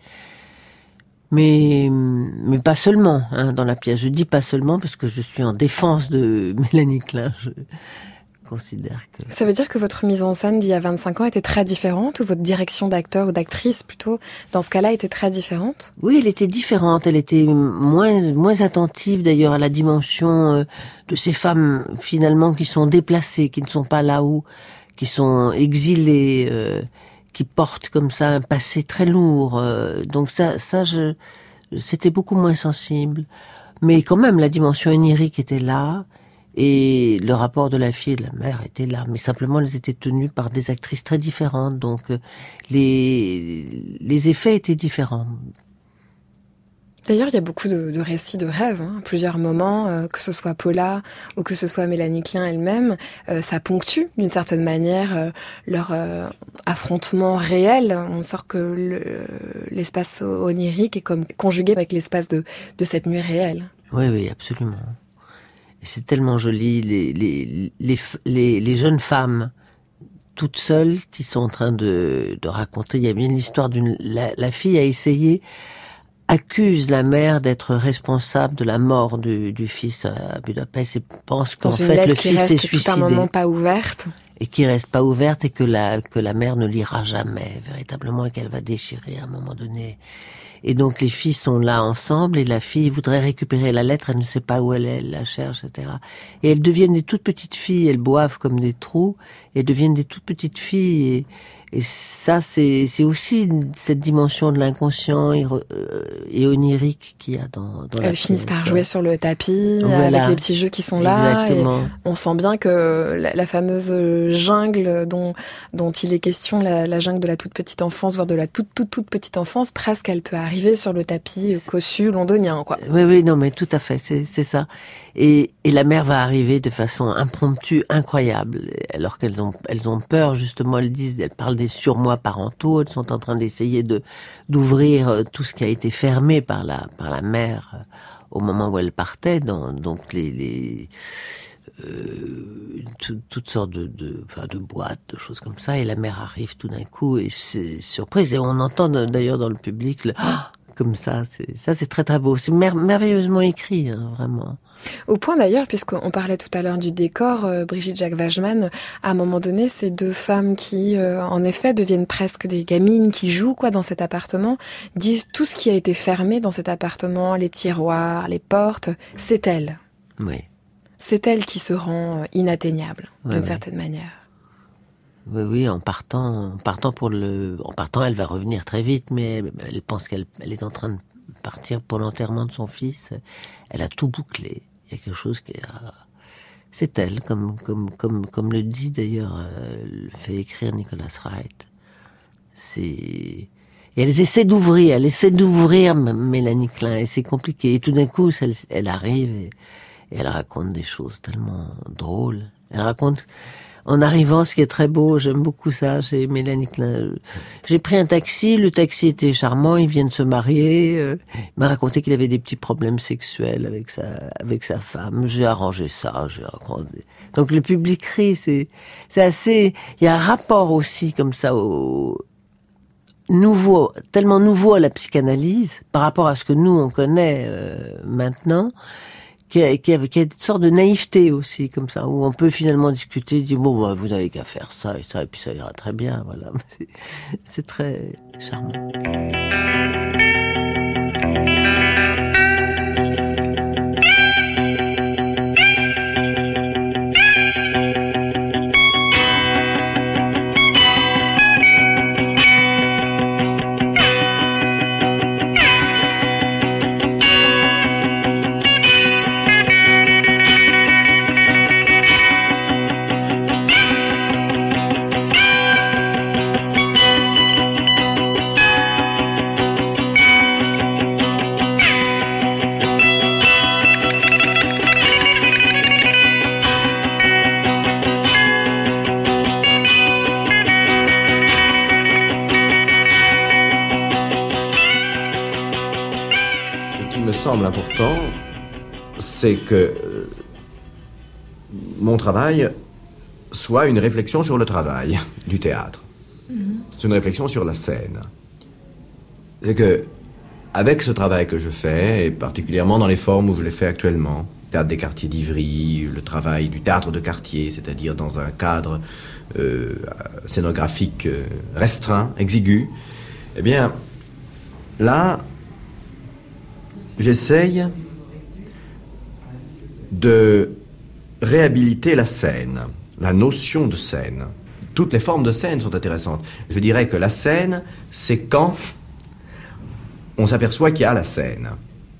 mais mais pas seulement hein, dans la pièce. Je dis pas seulement parce que je suis en défense de Mélanie Klein. Je considère que...
Ça veut dire que votre mise en scène d'il y a vingt-cinq ans était très différente, ou votre direction d'acteur ou d'actrice plutôt, dans ce cas-là, était très différente?
Oui, elle était différente. Elle était moins moins attentive d'ailleurs à la dimension de ces femmes finalement qui sont déplacées, qui ne sont pas là-haut, qui sont exilées, euh, qui portent comme ça un passé très lourd. Euh, donc ça, ça, je, c'était beaucoup moins sensible. Mais quand même, la dimension onirique était là. Et le rapport de la fille et de la mère était là, mais simplement elles étaient tenues par des actrices très différentes, donc euh, les les effets étaient différents.
D'ailleurs, il y a beaucoup de, de récits de rêves, hein, à plusieurs moments, euh, que ce soit Paula ou que ce soit Mélanie Klein elle-même, euh, ça ponctue d'une certaine manière euh, leur euh, affrontement réel. On sent que le, l'espace onirique est comme conjugué avec l'espace de, de cette nuit réelle.
Oui, oui, absolument. C'est tellement joli, les, les, les, les, les jeunes femmes, toutes seules, qui sont en train de, de raconter. Il y a bien l'histoire d'une... La, la fille a essayé, accuse la mère d'être responsable de la mort du, du fils à Budapest et pense qu'en fait le fils s'est suicidé.
Tout un moment pas ouverte.
Et qui reste pas ouverte et que la, que la mère ne lira jamais, véritablement, et qu'elle va déchirer à un moment donné. Et donc les filles sont là ensemble et la fille voudrait récupérer la lettre, elle ne sait pas où elle est, elle la cherche, et cetera. Et elles deviennent des toutes petites filles, elles boivent comme des trous, et elles deviennent des toutes petites filles. Et, et ça, c'est, c'est aussi cette dimension de l'inconscient et, euh, et onirique qu'il y a dans, dans la
Elles finissent
pièce.
par jouer sur le tapis,
voilà.
Avec les petits jeux qui sont là.
Exactement.
Et on sent bien que la, la fameuse jungle dont, dont il est question, la, la jungle de la toute petite enfance, voire de la toute toute toute petite enfance, presque elle peut arriver sur le tapis cossu londonien, quoi.
Oui, oui, non, mais tout à fait, c'est, c'est ça. Et, et la mère va arriver de façon impromptue, incroyable, alors qu'elles ont, elles ont peur, justement, elles disent, elles parlent des surmois parentaux, elles sont en train d'essayer de, d'ouvrir tout ce qui a été fermé par la, par la mère au moment où elle partait, dans, donc les, les, euh, tout, toutes sortes de, de, enfin, de boîtes, de choses comme ça, et la mère arrive tout d'un coup, et c'est surprise, et on entend d'ailleurs dans le public le, ah, comme ça, c'est, ça c'est très très beau, c'est mer- merveilleusement écrit, hein, vraiment.
Au point d'ailleurs, puisqu'on parlait tout à l'heure du décor, euh, Brigitte Jacques-Wageman, à un moment donné, ces deux femmes qui, euh, en effet, deviennent presque des gamines qui jouent quoi dans cet appartement, disent tout ce qui a été fermé dans cet appartement, les tiroirs, les portes, c'est elle.
Oui.
C'est elle qui se rend inatteignable,
oui,
d'une
oui.
certaine manière.
Oui, oui, en partant, en partant pour le, en partant, elle va revenir très vite, mais elle, elle pense qu'elle elle est en train de partir pour l'enterrement de son fils. Elle a tout bouclé. Il y a quelque chose qui est, c'est elle, comme, comme, comme, comme le dit d'ailleurs, euh, le fait écrire Nicholas Wright. C'est, et elles essaient d'ouvrir, elle essaie d'ouvrir Mélanie Klein, et c'est compliqué. Et tout d'un coup, elle, elle arrive et, et elle raconte des choses tellement drôles. Elle raconte, en arrivant, ce qui est très beau, j'aime beaucoup ça chez Mélanie Klein. J'ai pris un taxi, le taxi était charmant, il vient de se marier. Euh, il m'a raconté qu'il avait des petits problèmes sexuels avec sa, avec sa femme. J'ai arrangé ça, j'ai raconté. Donc le public rit, c'est, c'est assez, il y a un rapport aussi comme ça au nouveau, tellement nouveau à la psychanalyse, par rapport à ce que nous on connaît euh, maintenant. Qui a, qui, a, qui a une sorte de naïveté aussi, comme ça, où on peut finalement discuter, dire bon, bah, vous n'avez qu'à faire ça et ça, et puis ça ira très bien, voilà. C'est, c'est très charmant.
semble important, c'est que euh, mon travail soit une réflexion sur le travail du théâtre. Mm-hmm. C'est une réflexion sur la scène. C'est que, avec ce travail que je fais, et particulièrement dans les formes où je les fais actuellement, le théâtre des quartiers d'Ivry, le travail du théâtre de quartier, c'est-à-dire dans un cadre euh, scénographique euh, restreint, exigu, eh bien, là, j'essaye de réhabiliter la scène, la notion de scène. Toutes les formes de scène sont intéressantes. Je dirais que la scène, c'est quand on s'aperçoit qu'il y a la scène.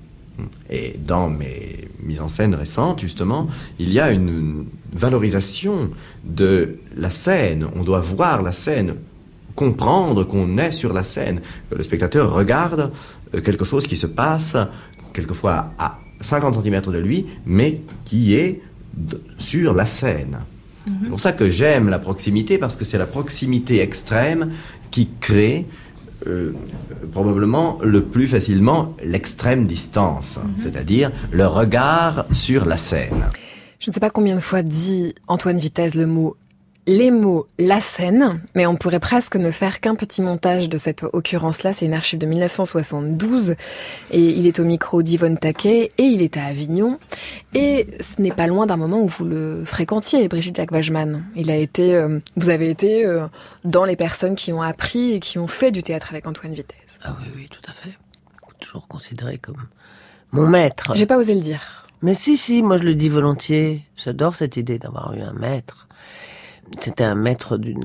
Et dans mes mises en scène récentes, justement, il y a une valorisation de la scène. On doit voir la scène, comprendre qu'on est sur la scène. Que le spectateur regarde quelque chose qui se passe, quelquefois à cinquante centimètres de lui, mais qui est sur la scène. Mm-hmm. C'est pour ça que j'aime la proximité, parce que c'est la proximité extrême qui crée euh, probablement le plus facilement l'extrême distance, mm-hmm. c'est-à-dire le regard sur la scène.
Je ne sais pas combien de fois dit Antoine Vitez le mot les mots la scène, mais on pourrait presque ne faire qu'un petit montage de cette occurrence-là. C'est une archive de mille neuf cent soixante-douze et il est au micro d'Yvonne Taquet et il est à Avignon. Et ce n'est pas loin d'un moment où vous le fréquentiez, Brigitte Jacques-Wajman. Il a été, euh, vous avez été euh, dans les personnes qui ont appris et qui ont fait du théâtre avec Antoine Vitez.
Ah oui, oui, tout à fait. Toujours considéré comme mon maître.
J'ai pas osé le dire.
Mais si, si, moi je le dis volontiers. J'adore cette idée d'avoir eu un maître. C'était un maître d'une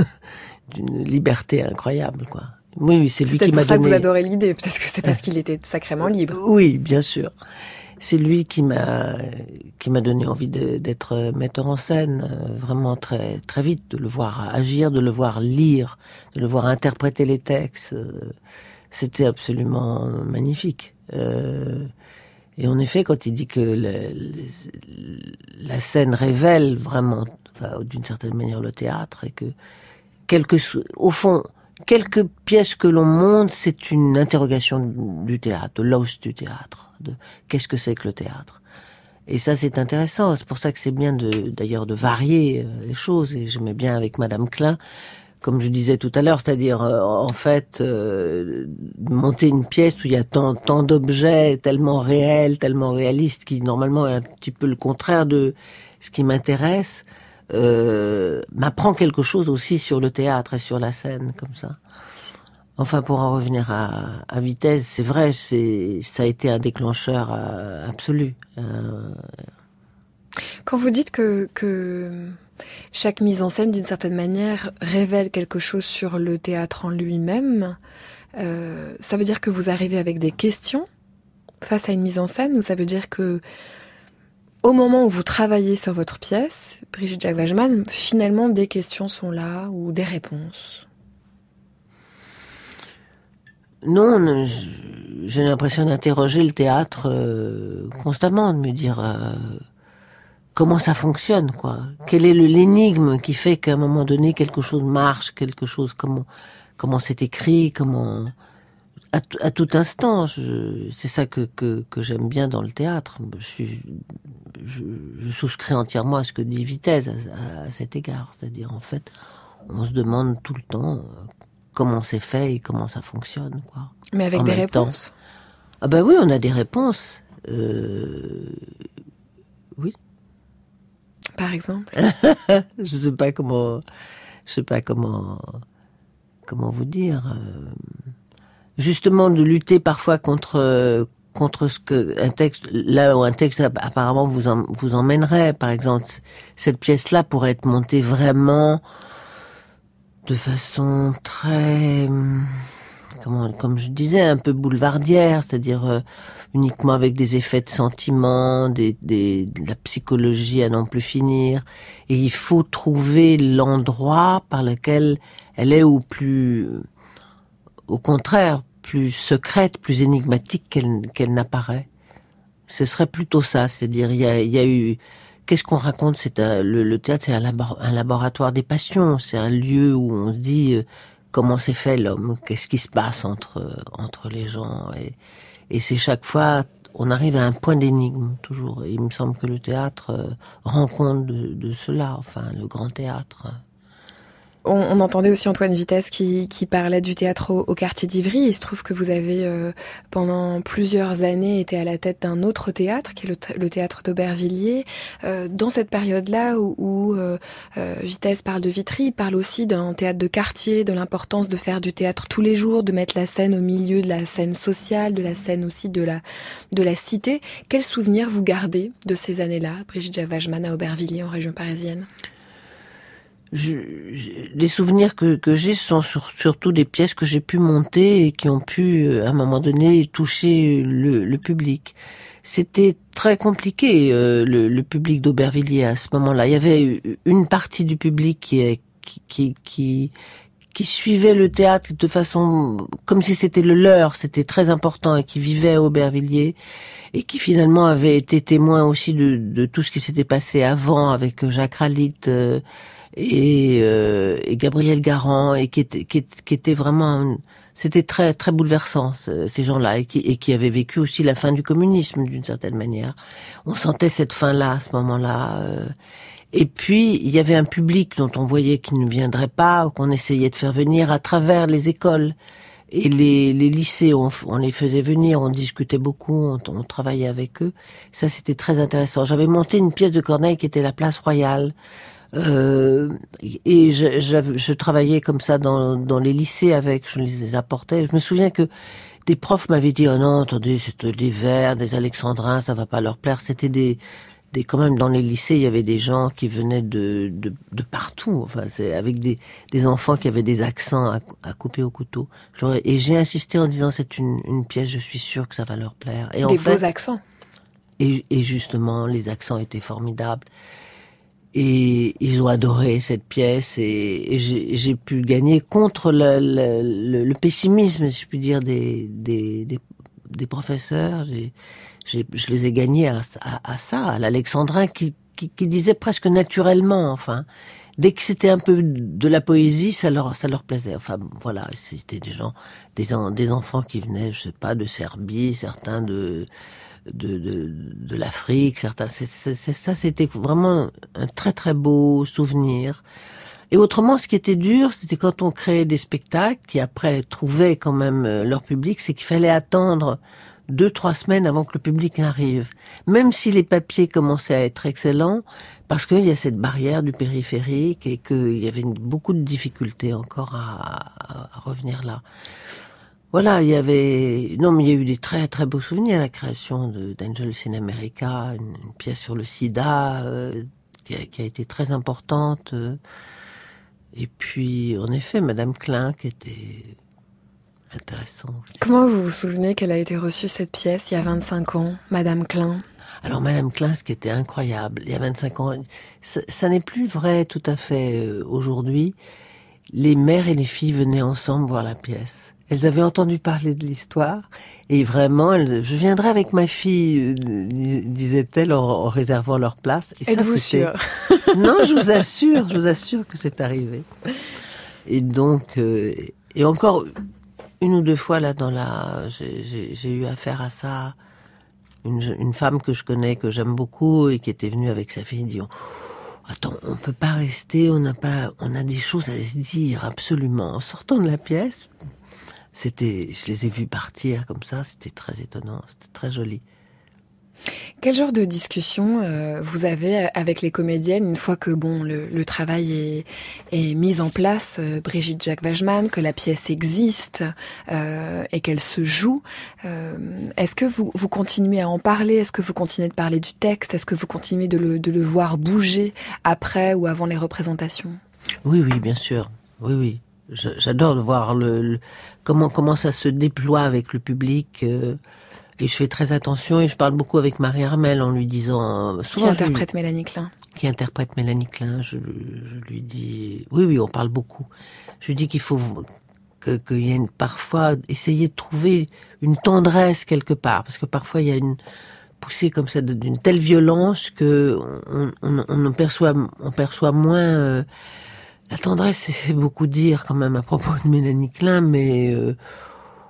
d'une liberté incroyable, quoi. Oui, oui, c'est, c'est lui qui m'a donné. C'est peut-être pour ça que
vous adorez l'idée, peut-être que c'est parce qu'il était sacrément libre.
Oui, bien sûr. C'est lui qui m'a qui m'a donné envie de, d'être metteur en scène, vraiment très très vite, de le voir agir, de le voir lire, de le voir interpréter les textes. C'était absolument magnifique. Euh, et en effet, quand il dit que le, le, la scène révèle vraiment, enfin, d'une certaine manière, le théâtre, et que quelque, au fond, quelques pièces que l'on monte, c'est une interrogation du théâtre, de l'os du théâtre, de qu'est-ce que c'est que le théâtre. Et ça, c'est intéressant. C'est pour ça que c'est bien de, d'ailleurs, de varier les choses. Et j'aimais bien avec Madame Klein, comme je disais tout à l'heure, c'est-à-dire, euh, en fait, euh, monter une pièce où il y a tant, tant d'objets tellement réels, tellement réalistes, qui normalement est un petit peu le contraire de ce qui m'intéresse, euh, m'apprend quelque chose aussi sur le théâtre et sur la scène, comme ça. Enfin, pour en revenir à, à Vitez, c'est vrai, c'est, ça a été un déclencheur euh, absolu. Euh...
Quand vous dites que... que... chaque mise en scène, d'une certaine manière, révèle quelque chose sur le théâtre en lui-même. Euh, ça veut dire que vous arrivez avec des questions face à une mise en scène, ou ça veut dire que, au moment où vous travaillez sur votre pièce, Brigitte Jacques-Wajman, finalement, des questions sont là, ou des réponses?
Non, j'ai l'impression d'interroger le théâtre euh, constamment, de me dire... Euh, comment ça fonctionne, quoi. Quel est le, l'énigme qui fait qu'à un moment donné, quelque chose marche, quelque chose, comment, comment c'est écrit, comment, à, à tout instant, je, c'est ça que, que, que j'aime bien dans le théâtre. Je suis, je, je souscris entièrement à ce que dit Vitez à, à, à cet égard. C'est-à-dire, en fait, on se demande tout le temps comment c'est fait et comment ça fonctionne, quoi.
Mais avec
en
des réponses.
Temps. Ah ben oui, on a des réponses. Euh, oui.
Par exemple.
Je sais pas comment, je sais pas comment, comment vous dire. Justement, de lutter parfois contre, contre ce que un texte, là où un texte apparemment vous en, vous emmènerait. Par exemple, cette pièce-là pourrait être montée vraiment de façon très, comment, comme je disais, un peu boulevardière, c'est-à-dire euh, uniquement avec des effets de sentiments, des, des, de la psychologie à n'en plus finir. Et il faut trouver l'endroit par lequel elle est au plus, au contraire, plus secrète, plus énigmatique qu'elle, qu'elle n'apparaît. Ce serait plutôt ça, c'est-à-dire il y a, il y a eu... Qu'est-ce qu'on raconte? C'est un, le, le théâtre, c'est un, labor, un laboratoire des passions. C'est un lieu où on se dit euh, comment c'est fait l'homme, qu'est-ce qui se passe entre entre les gens. Et, et c'est chaque fois on arrive à un point d'énigme toujours. Et il me semble que le théâtre euh, rend compte de, de cela, enfin le grand théâtre.
On, on entendait aussi Antoine Vitesse qui, qui parlait du théâtre au, au quartier d'Ivry. Il se trouve que vous avez euh, pendant plusieurs années été à la tête d'un autre théâtre, qui est le, le théâtre d'Aubervilliers. Euh, dans cette période-là où, où euh, euh, Vitesse parle de Vitry, il parle aussi d'un théâtre de quartier, de l'importance de faire du théâtre tous les jours, de mettre la scène au milieu de la scène sociale, de la scène aussi de la, de la cité. Quels souvenirs vous gardez de ces années-là, Brigitte Jacques-Wageman à Aubervilliers en région parisienne?
Je, je, les souvenirs que, que j'ai sont sur, surtout des pièces que j'ai pu monter et qui ont pu, à un moment donné, toucher le, le public. C'était très compliqué, euh, le, le public d'Aubervilliers à ce moment-là. Il y avait une partie du public qui, qui, qui, qui, qui suivait le théâtre de façon comme si c'était le leur, c'était très important, et qui vivait à Aubervilliers et qui finalement avait été témoin aussi de, de tout ce qui s'était passé avant avec Jacques Ralit, euh, et, euh, et Gabriel Garand, et qui était, qui, qui était vraiment, c'était très très bouleversant, ces gens-là, et qui, et qui avaient vécu aussi la fin du communisme d'une certaine manière. On sentait cette fin-là à ce moment-là. Euh, et puis il y avait un public dont on voyait qu'il ne viendrait pas, ou qu'on essayait de faire venir à travers les écoles et les, les lycées. On, on les faisait venir, on discutait beaucoup, on, on travaillait avec eux. Ça, c'était très intéressant. J'avais monté une pièce de Corneille qui était la Place Royale. Euh, et je, je, je travaillais comme ça dans, dans les lycées avec, je les apportais. Je me souviens que des profs m'avaient dit, oh non, attendez, c'est des vers, des alexandrins, ça va pas leur plaire. C'était des, des, quand même dans les lycées, il y avait des gens qui venaient de, de, de partout. Enfin, c'est avec des, des enfants qui avaient des accents à, à couper au couteau. J'aurais, et j'ai insisté en disant, c'est une, une pièce, je suis sûre que ça va leur plaire. Et
des
en
beaux
fait,
accents.
Et, et justement, les accents étaient formidables. Et ils ont adoré cette pièce, et, et j'ai, j'ai pu gagner contre le, le, le, le pessimisme, si je puis dire, des, des, des, des professeurs. J'ai, j'ai, je les ai gagnés à, à, à ça, à l'alexandrin qui, qui, qui disait presque naturellement, enfin, dès que c'était un peu de la poésie, ça leur, ça leur plaisait. Enfin, voilà, c'était des gens, des, des enfants qui venaient, je sais pas, de Serbie, certains de... de, de, de l'Afrique, certains, c'est, c'est, c'est, ça c'était vraiment un très très beau souvenir. Et autrement, ce qui était dur, c'était quand on créait des spectacles qui après trouvaient quand même leur public, c'est qu'il fallait attendre deux, trois semaines avant que le public arrive. Même si les papiers commençaient à être excellents, parce qu'il y a cette barrière du périphérique et qu'il y avait beaucoup de difficultés encore à, à, à revenir là. Voilà, il y avait... Non, mais il y a eu des très très beaux souvenirs, la création de, d'Angels in America, une, une pièce sur le sida, euh, qui, a, qui a été très importante. Euh, et puis, en effet, Madame Klein, qui était intéressant aussi.
Comment vous vous souvenez qu'elle a été reçue, cette pièce, il y a vingt-cinq ans, Madame Klein?
Alors, Madame Klein, ce qui était incroyable, il y a vingt-cinq ans, ça, ça n'est plus vrai tout à fait euh, aujourd'hui. Les mères et les filles venaient ensemble voir la pièce. Elles avaient entendu parler de l'histoire, et vraiment, elles, je viendrai avec ma fille, disait-elle, en, en réservant leur place. Et
êtes-vous
sûre? Non, je vous assure, je vous assure que c'est arrivé. Et donc, euh, et encore une ou deux fois là dans la, j'ai, j'ai, j'ai eu affaire à ça. Une, une femme que je connais, que j'aime beaucoup, et qui était venue avec sa fille, dit, oh, attends, on peut pas rester, on n'a pas, on a des choses à se dire absolument. En sortant de la pièce. C'était, je les ai vus partir comme ça, c'était très étonnant, c'était très joli.
Quel genre de discussion euh, vous avez avec les comédiennes une fois que bon le, le travail est, est mis en place, euh, Brigitte Jacques-Wageman, que la pièce existe euh, et qu'elle se joue, euh, est-ce que vous, vous continuez à en parler? Est-ce que vous continuez de parler du texte? Est-ce que vous continuez de le, de le voir bouger après ou avant les représentations?
Oui, oui, bien sûr, oui, oui. J'adore de voir le, le comment comment ça se déploie avec le public, euh, et je fais très attention, et je parle beaucoup avec Marie Armel en lui disant euh,
souvent, qui interprète lui, Mélanie Klein
qui interprète Mélanie Klein je, je lui dis oui oui on parle beaucoup, je lui dis qu'il faut que qu'il y ait une, parfois essayer de trouver une tendresse quelque part, parce que parfois il y a une poussée comme ça d'une telle violence que on on, on perçoit on perçoit moins euh, la tendresse, c'est beaucoup dire quand même à propos de Mélanie Klein, mais euh,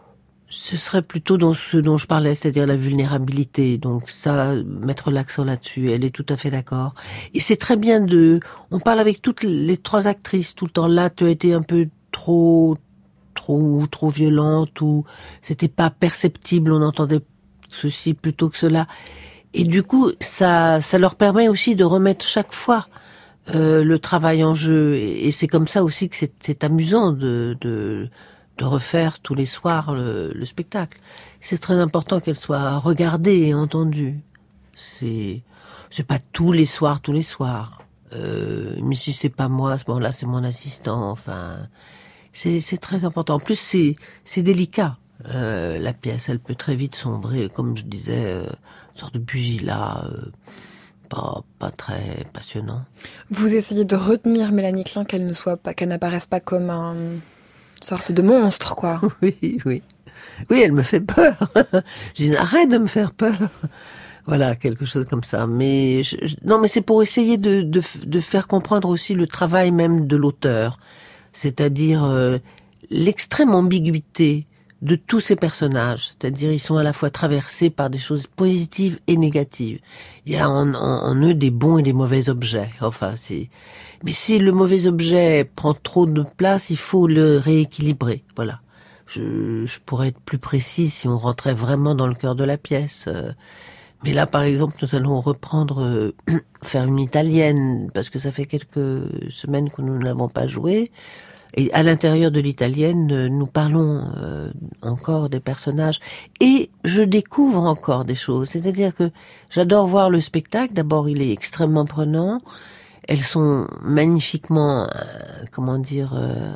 Ce serait plutôt dans ce dont je parlais, c'est-à-dire la vulnérabilité. Donc ça, mettre l'accent là-dessus, elle est tout à fait d'accord. Et c'est très bien de... On parle avec toutes les trois actrices tout le temps. Là, tu as été un peu trop, trop, trop violente, ou c'était pas perceptible, on entendait ceci plutôt que cela. Et du coup, ça, ça leur permet aussi de remettre chaque fois euh, le travail en jeu. Et, et c'est comme ça aussi que c'est, c'est amusant de... de de refaire tous les soirs le, le spectacle. C'est très important qu'elle soit regardée et entendue. C'est, c'est pas tous les soirs, tous les soirs. Euh, mais si c'est pas moi, à ce moment-là, c'est mon assistant. Enfin, c'est, c'est très important. En plus, c'est, c'est délicat. Euh, la pièce, elle peut très vite sombrer, comme je disais, euh, une sorte de pugilat, euh, pas, pas très passionnant.
Vous essayez de retenir Mélanie Klein, qu'elle ne soit pas, qu'elle n'apparaisse pas comme un sorte de monstre, quoi.
Oui, oui. Oui, elle me fait peur. Je dis, arrête de me faire peur. Voilà, quelque chose comme ça. Mais je, je, non, mais c'est pour essayer de, de, de faire comprendre aussi le travail même de l'auteur. C'est-à-dire euh, l'extrême ambiguïté de tous ces personnages. C'est-à-dire, ils sont à la fois traversés par des choses positives et négatives. Il y a en, en, en eux des bons et des mauvais objets. Enfin, c'est... Mais si le mauvais objet prend trop de place, il faut le rééquilibrer. Voilà. Je, je pourrais être plus précis si on rentrait vraiment dans le cœur de la pièce. Mais là, par exemple, nous allons reprendre, euh, faire une italienne, parce que ça fait quelques semaines que nous n'avons pas joué. Et à l'intérieur de l'italienne, nous parlons euh, encore des personnages. Et je découvre encore des choses. C'est-à-dire que j'adore voir le spectacle. D'abord, il est extrêmement prenant. Elles sont magnifiquement, euh, comment dire, euh,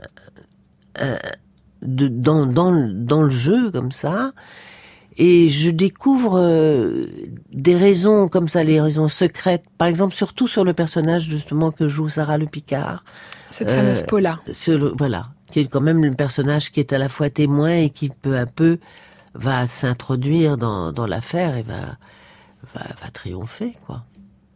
euh, de, dans, dans, dans le jeu, comme ça. Et je découvre euh, des raisons comme ça, les raisons secrètes. Par exemple, surtout sur le personnage, justement, que joue Sarah Le Picard.
Cette euh, fameuse Paula.
Sur, voilà. Qui est quand même le personnage qui est à la fois témoin et qui, peu à peu, va s'introduire dans, dans l'affaire et va, va, va triompher, quoi.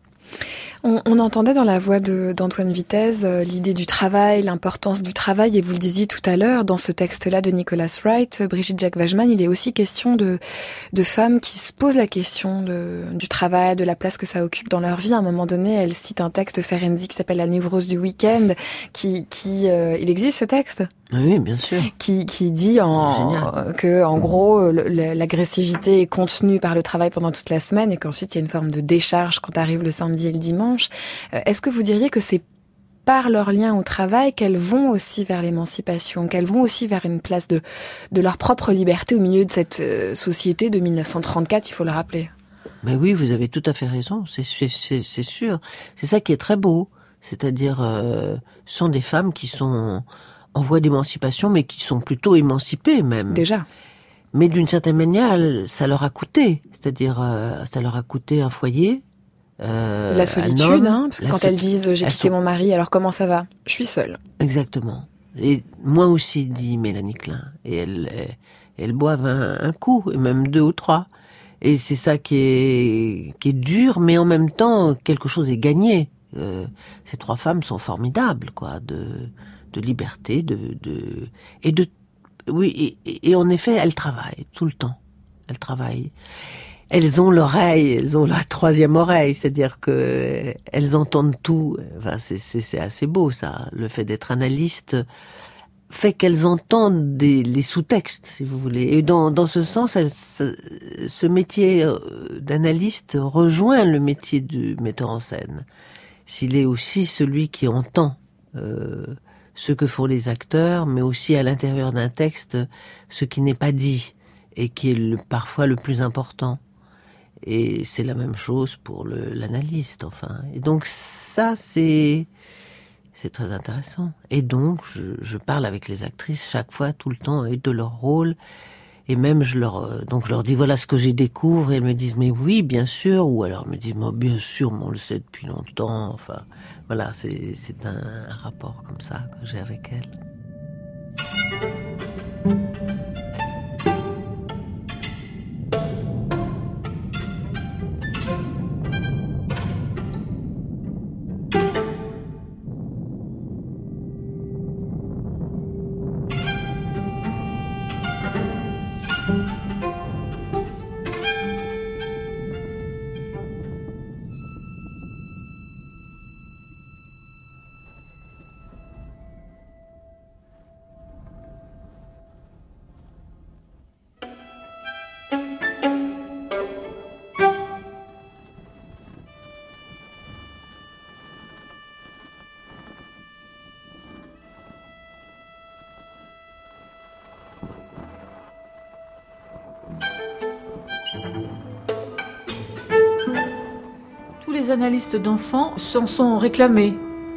On, on entendait dans la voix de, d'Antoine Vitez euh, l'idée du travail, l'importance du travail, et vous le disiez tout à l'heure, dans ce texte-là de Nicholas Wright, Brigitte Jacques-Wageman, il est aussi question de, de femmes qui se posent la question de, du travail, de la place que ça occupe dans leur vie. À un moment donné, elle cite un texte de Ferenczi qui s'appelle La névrose du week-end, qui, qui euh, il existe ce texte ?
Oui, bien sûr.
Qui, qui dit en, que, en gros, le, l'agressivité est contenue par le travail pendant toute la semaine et qu'ensuite il y a une forme de décharge quand arrive le samedi et le dimanche. Euh, est-ce que vous diriez que c'est par leur lien au travail qu'elles vont aussi vers l'émancipation, qu'elles vont aussi vers une place de, de leur propre liberté au milieu de cette euh, société de dix-neuf cent trente-quatre, il faut le rappeler?
Mais oui, vous avez tout à fait raison, c'est, c'est, c'est, c'est sûr. C'est ça qui est très beau. C'est-à-dire, euh, ce sont des femmes qui sont en voie d'émancipation, mais qui sont plutôt émancipées même.
Déjà.
Mais d'une certaine manière, ça leur a coûté. C'est-à-dire, euh, ça leur a coûté un foyer. Euh,
la solitude, hein, parce que quand
sol-
elles disent « j'ai quitté sont... mon mari, alors comment ça va ? Je suis seule ».
Exactement. Et moi aussi, dit Mélanie Klein. Et elles, elles, elles boivent un, un coup, et même deux ou trois. Et c'est ça qui est, qui est dur, mais en même temps, quelque chose est gagné. Euh, ces trois femmes sont formidables, quoi, de, de liberté, de, de, et de, oui, et, et en effet, elles travaillent tout le temps. Elles travaillent. Elles ont l'oreille, elles ont la troisième oreille, c'est-à-dire que elles entendent tout. Enfin, c'est, c'est, c'est assez beau, ça. Le fait d'être analyste fait qu'elles entendent des, les sous-textes, si vous voulez. Et dans, dans ce sens, elles, ce, ce métier d'analyste rejoint le métier du metteur en scène. S'il est aussi celui qui entend euh, ce que font les acteurs, mais aussi à l'intérieur d'un texte, ce qui n'est pas dit et qui est le, parfois le plus important. Et c'est la même chose pour le, l'analyste, enfin. Et donc ça, c'est c'est très intéressant. Et donc, je, je parle avec les actrices chaque fois, tout le temps, et de leur rôle. Et même, je leur, donc je leur dis, voilà ce que j'ai découvert. Et elles me disent, mais oui, bien sûr. Ou alors, elles me disent, mais bien sûr, mais on le sait depuis longtemps. Enfin, voilà, c'est, c'est un, un rapport comme ça que j'ai avec elles.
les analystes d'enfants s'en sont réclamés.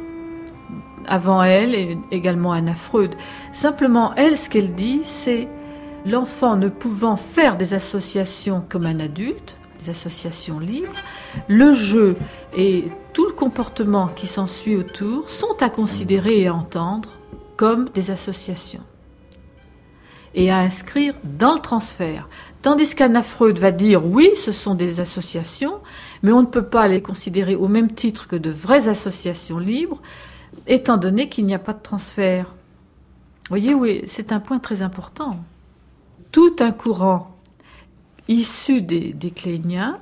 Avant elle, et également Anna Freud. Simplement, elle, ce qu'elle dit, c'est l'enfant ne pouvant faire des associations comme un adulte, des associations libres, le jeu et tout le comportement qui s'ensuit autour sont à considérer et à entendre comme des associations et à inscrire dans le transfert. Tandis qu'Anna Freud va dire oui, ce sont des associations, mais on ne peut pas les considérer au même titre que de vraies associations libres, étant donné qu'il n'y a pas de transfert. Vous voyez, oui, c'est un point très important. Tout un courant issu des, des Kleiniens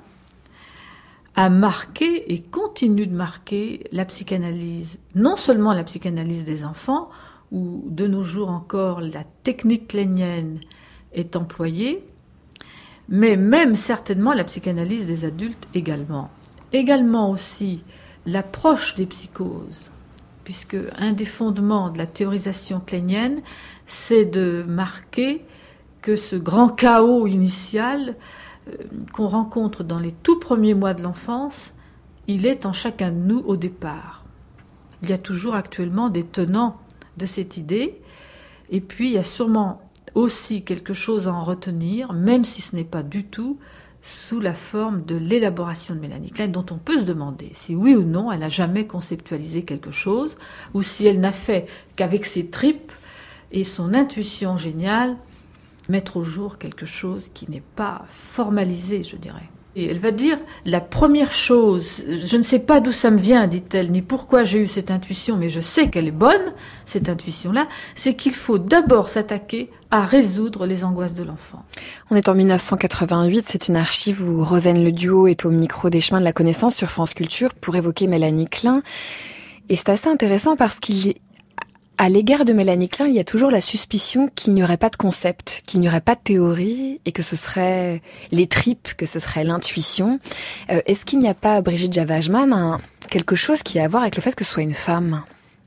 a marqué et continue de marquer la psychanalyse. Non seulement la psychanalyse des enfants, où de nos jours encore la technique kleinienne est employée, mais même certainement la psychanalyse des adultes également. Également aussi l'approche des psychoses, puisque un des fondements de la théorisation kleinienne, c'est de marquer que ce grand chaos initial euh, qu'on rencontre dans les tout premiers mois de l'enfance, il est en chacun de nous au départ. Il y a toujours actuellement des tenants de cette idée, et puis il y a sûrement aussi quelque chose à en retenir, même si ce n'est pas du tout sous la forme de l'élaboration de Mélanie Klein, dont on peut se demander si oui ou non elle n'a jamais conceptualisé quelque chose, ou si elle n'a fait qu'avec ses tripes et son intuition géniale, mettre au jour quelque chose qui n'est pas formalisé, je dirais. Et elle va dire, la première chose, je ne sais pas d'où ça me vient, dit-elle, ni pourquoi j'ai eu cette intuition, mais je sais qu'elle est bonne, cette intuition-là, c'est qu'il faut d'abord s'attaquer à résoudre les angoisses de l'enfant.
On est en mille neuf cent quatre-vingt-huit, c'est une archive où Rosen Le Duo est au micro des Chemins de la Connaissance sur France Culture pour évoquer Mélanie Klein. Et c'est assez intéressant parce qu'il est à l'égard de Mélanie Klein, il y a toujours la suspicion qu'il n'y aurait pas de concept, qu'il n'y aurait pas de théorie et que ce serait les tripes, que ce serait l'intuition. Euh, est-ce qu'il n'y a pas, Brigitte Javajman, un, quelque chose qui a à voir avec le fait que ce soit une femme ?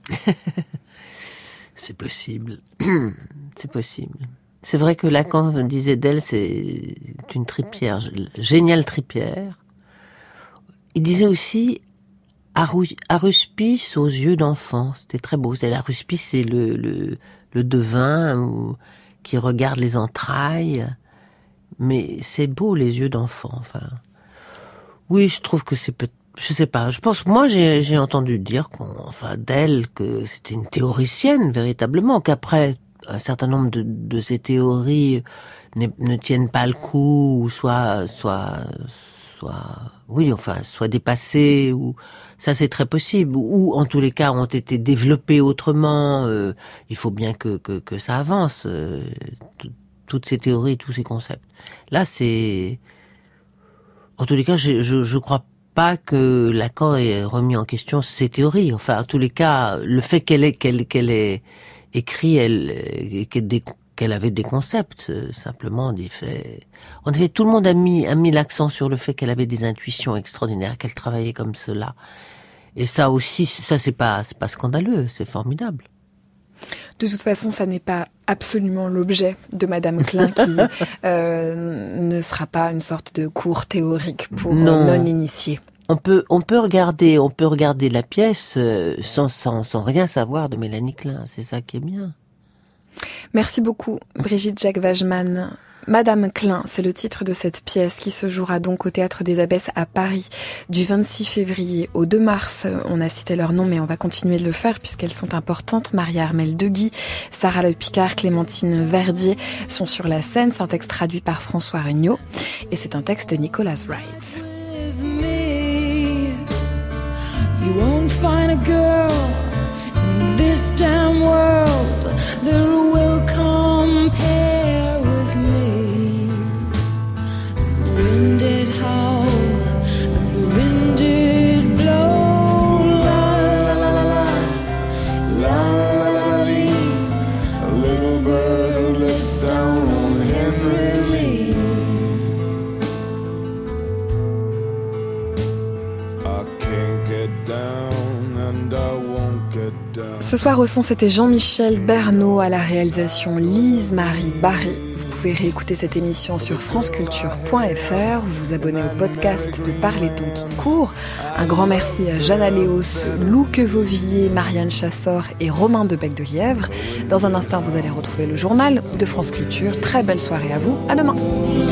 C'est possible. C'est possible. C'est vrai que Lacan disait d'elle, c'est une tripière, géniale tripière. Il disait aussi aruspice aux yeux d'enfant. C'était très beau. L'aruspice, c'est le, le, le devin ou, qui regarde les entrailles. Mais c'est beau, les yeux d'enfant. Enfin, oui, je trouve que c'est peut je sais pas. Je pense, moi, j'ai, j'ai entendu dire qu'on, enfin, d'elle, que c'était une théoricienne, véritablement, qu'après, un certain nombre de, de ces théories ne, ne tiennent pas le coup, ou soit, soit, soit, oui, enfin, soit dépassées, ou, ça c'est très possible, ou, en tous les cas, ont été développées autrement, euh, il faut bien que, que, que ça avance, euh, t- toutes ces théories, tous ces concepts. Là, c'est, en tous les cas, je, je, je crois pas que Lacan ait remis en question ces théories. Enfin, en tous les cas, le fait qu'elle ait, qu'elle, qu'elle ait écrit, elle, qu'elle, qu'elle avait des concepts, simplement, on dit fait, en effet, tout le monde a mis, a mis l'accent sur le fait qu'elle avait des intuitions extraordinaires, qu'elle travaillait comme cela. Et ça aussi, ça c'est pas, c'est pas scandaleux, c'est formidable.
De toute façon, ça n'est pas absolument l'objet de Madame Klein qui euh, ne sera pas une sorte de cours théorique pour non, non initiés.
On peut, on peut regarder, on peut regarder la pièce euh, sans, sans, sans rien savoir de Mélanie Klein. C'est ça qui est bien.
Merci beaucoup, Brigitte Javajman. Madame Klein, c'est le titre de cette pièce qui se jouera donc au Théâtre des Abbesses à Paris du vingt-six février au deux mars. On a cité leur nom, mais on va continuer de le faire puisqu'elles sont importantes. Maria-Armelle Deguy, Sarah Le Picard, Clémentine Verdier sont sur la scène. C'est un texte traduit par François Regnault et c'est un texte de Nicholas Wright. You won't find a girl in this damn world that will compare with me. The wind did howl and the wind did blow. La la la la la, la la la la. A little bird looked down on Henry Lee. I can't get down and I won't get down. Ce soir au son, c'était Jean-Michel Bernot, à la réalisation Lise Marie Barré. Vous pouvez pouvez réécouter cette émission sur franceculture point f r, vous vous abonnez au podcast de Par les temps qui courent. Un grand merci à Jeanne Aléos, Lou Quevovier, Marianne Chassor et Romain de Bec de Lièvre. Dans un instant, vous allez retrouver le journal de France Culture. Très belle soirée à vous. À demain.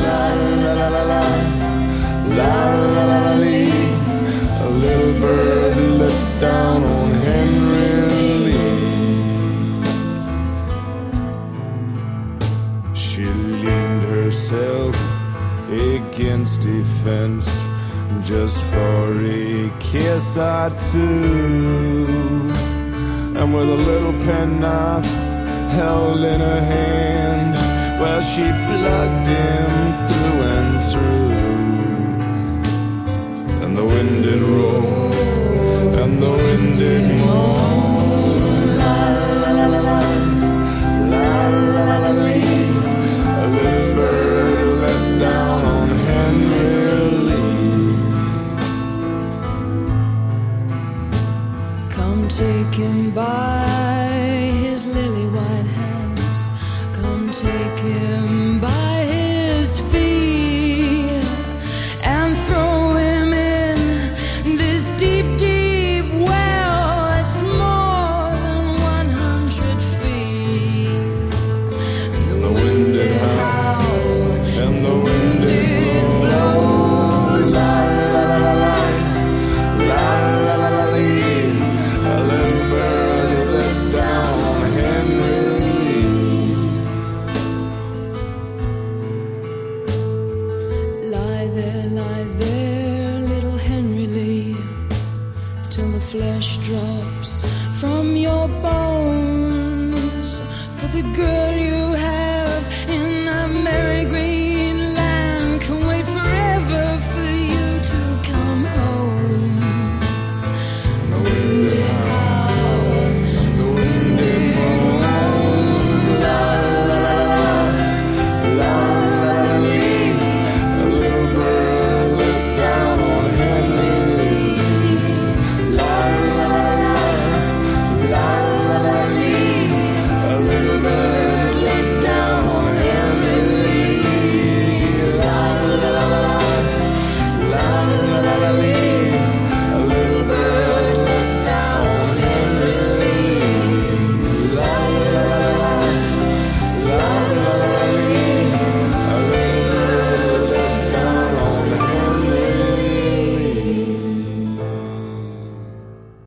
She leaned herself against a fence just for a kiss or two, and with a little penknife held in her hand, well, she plugged him through and through. And the wind did roll, and the wind did moan,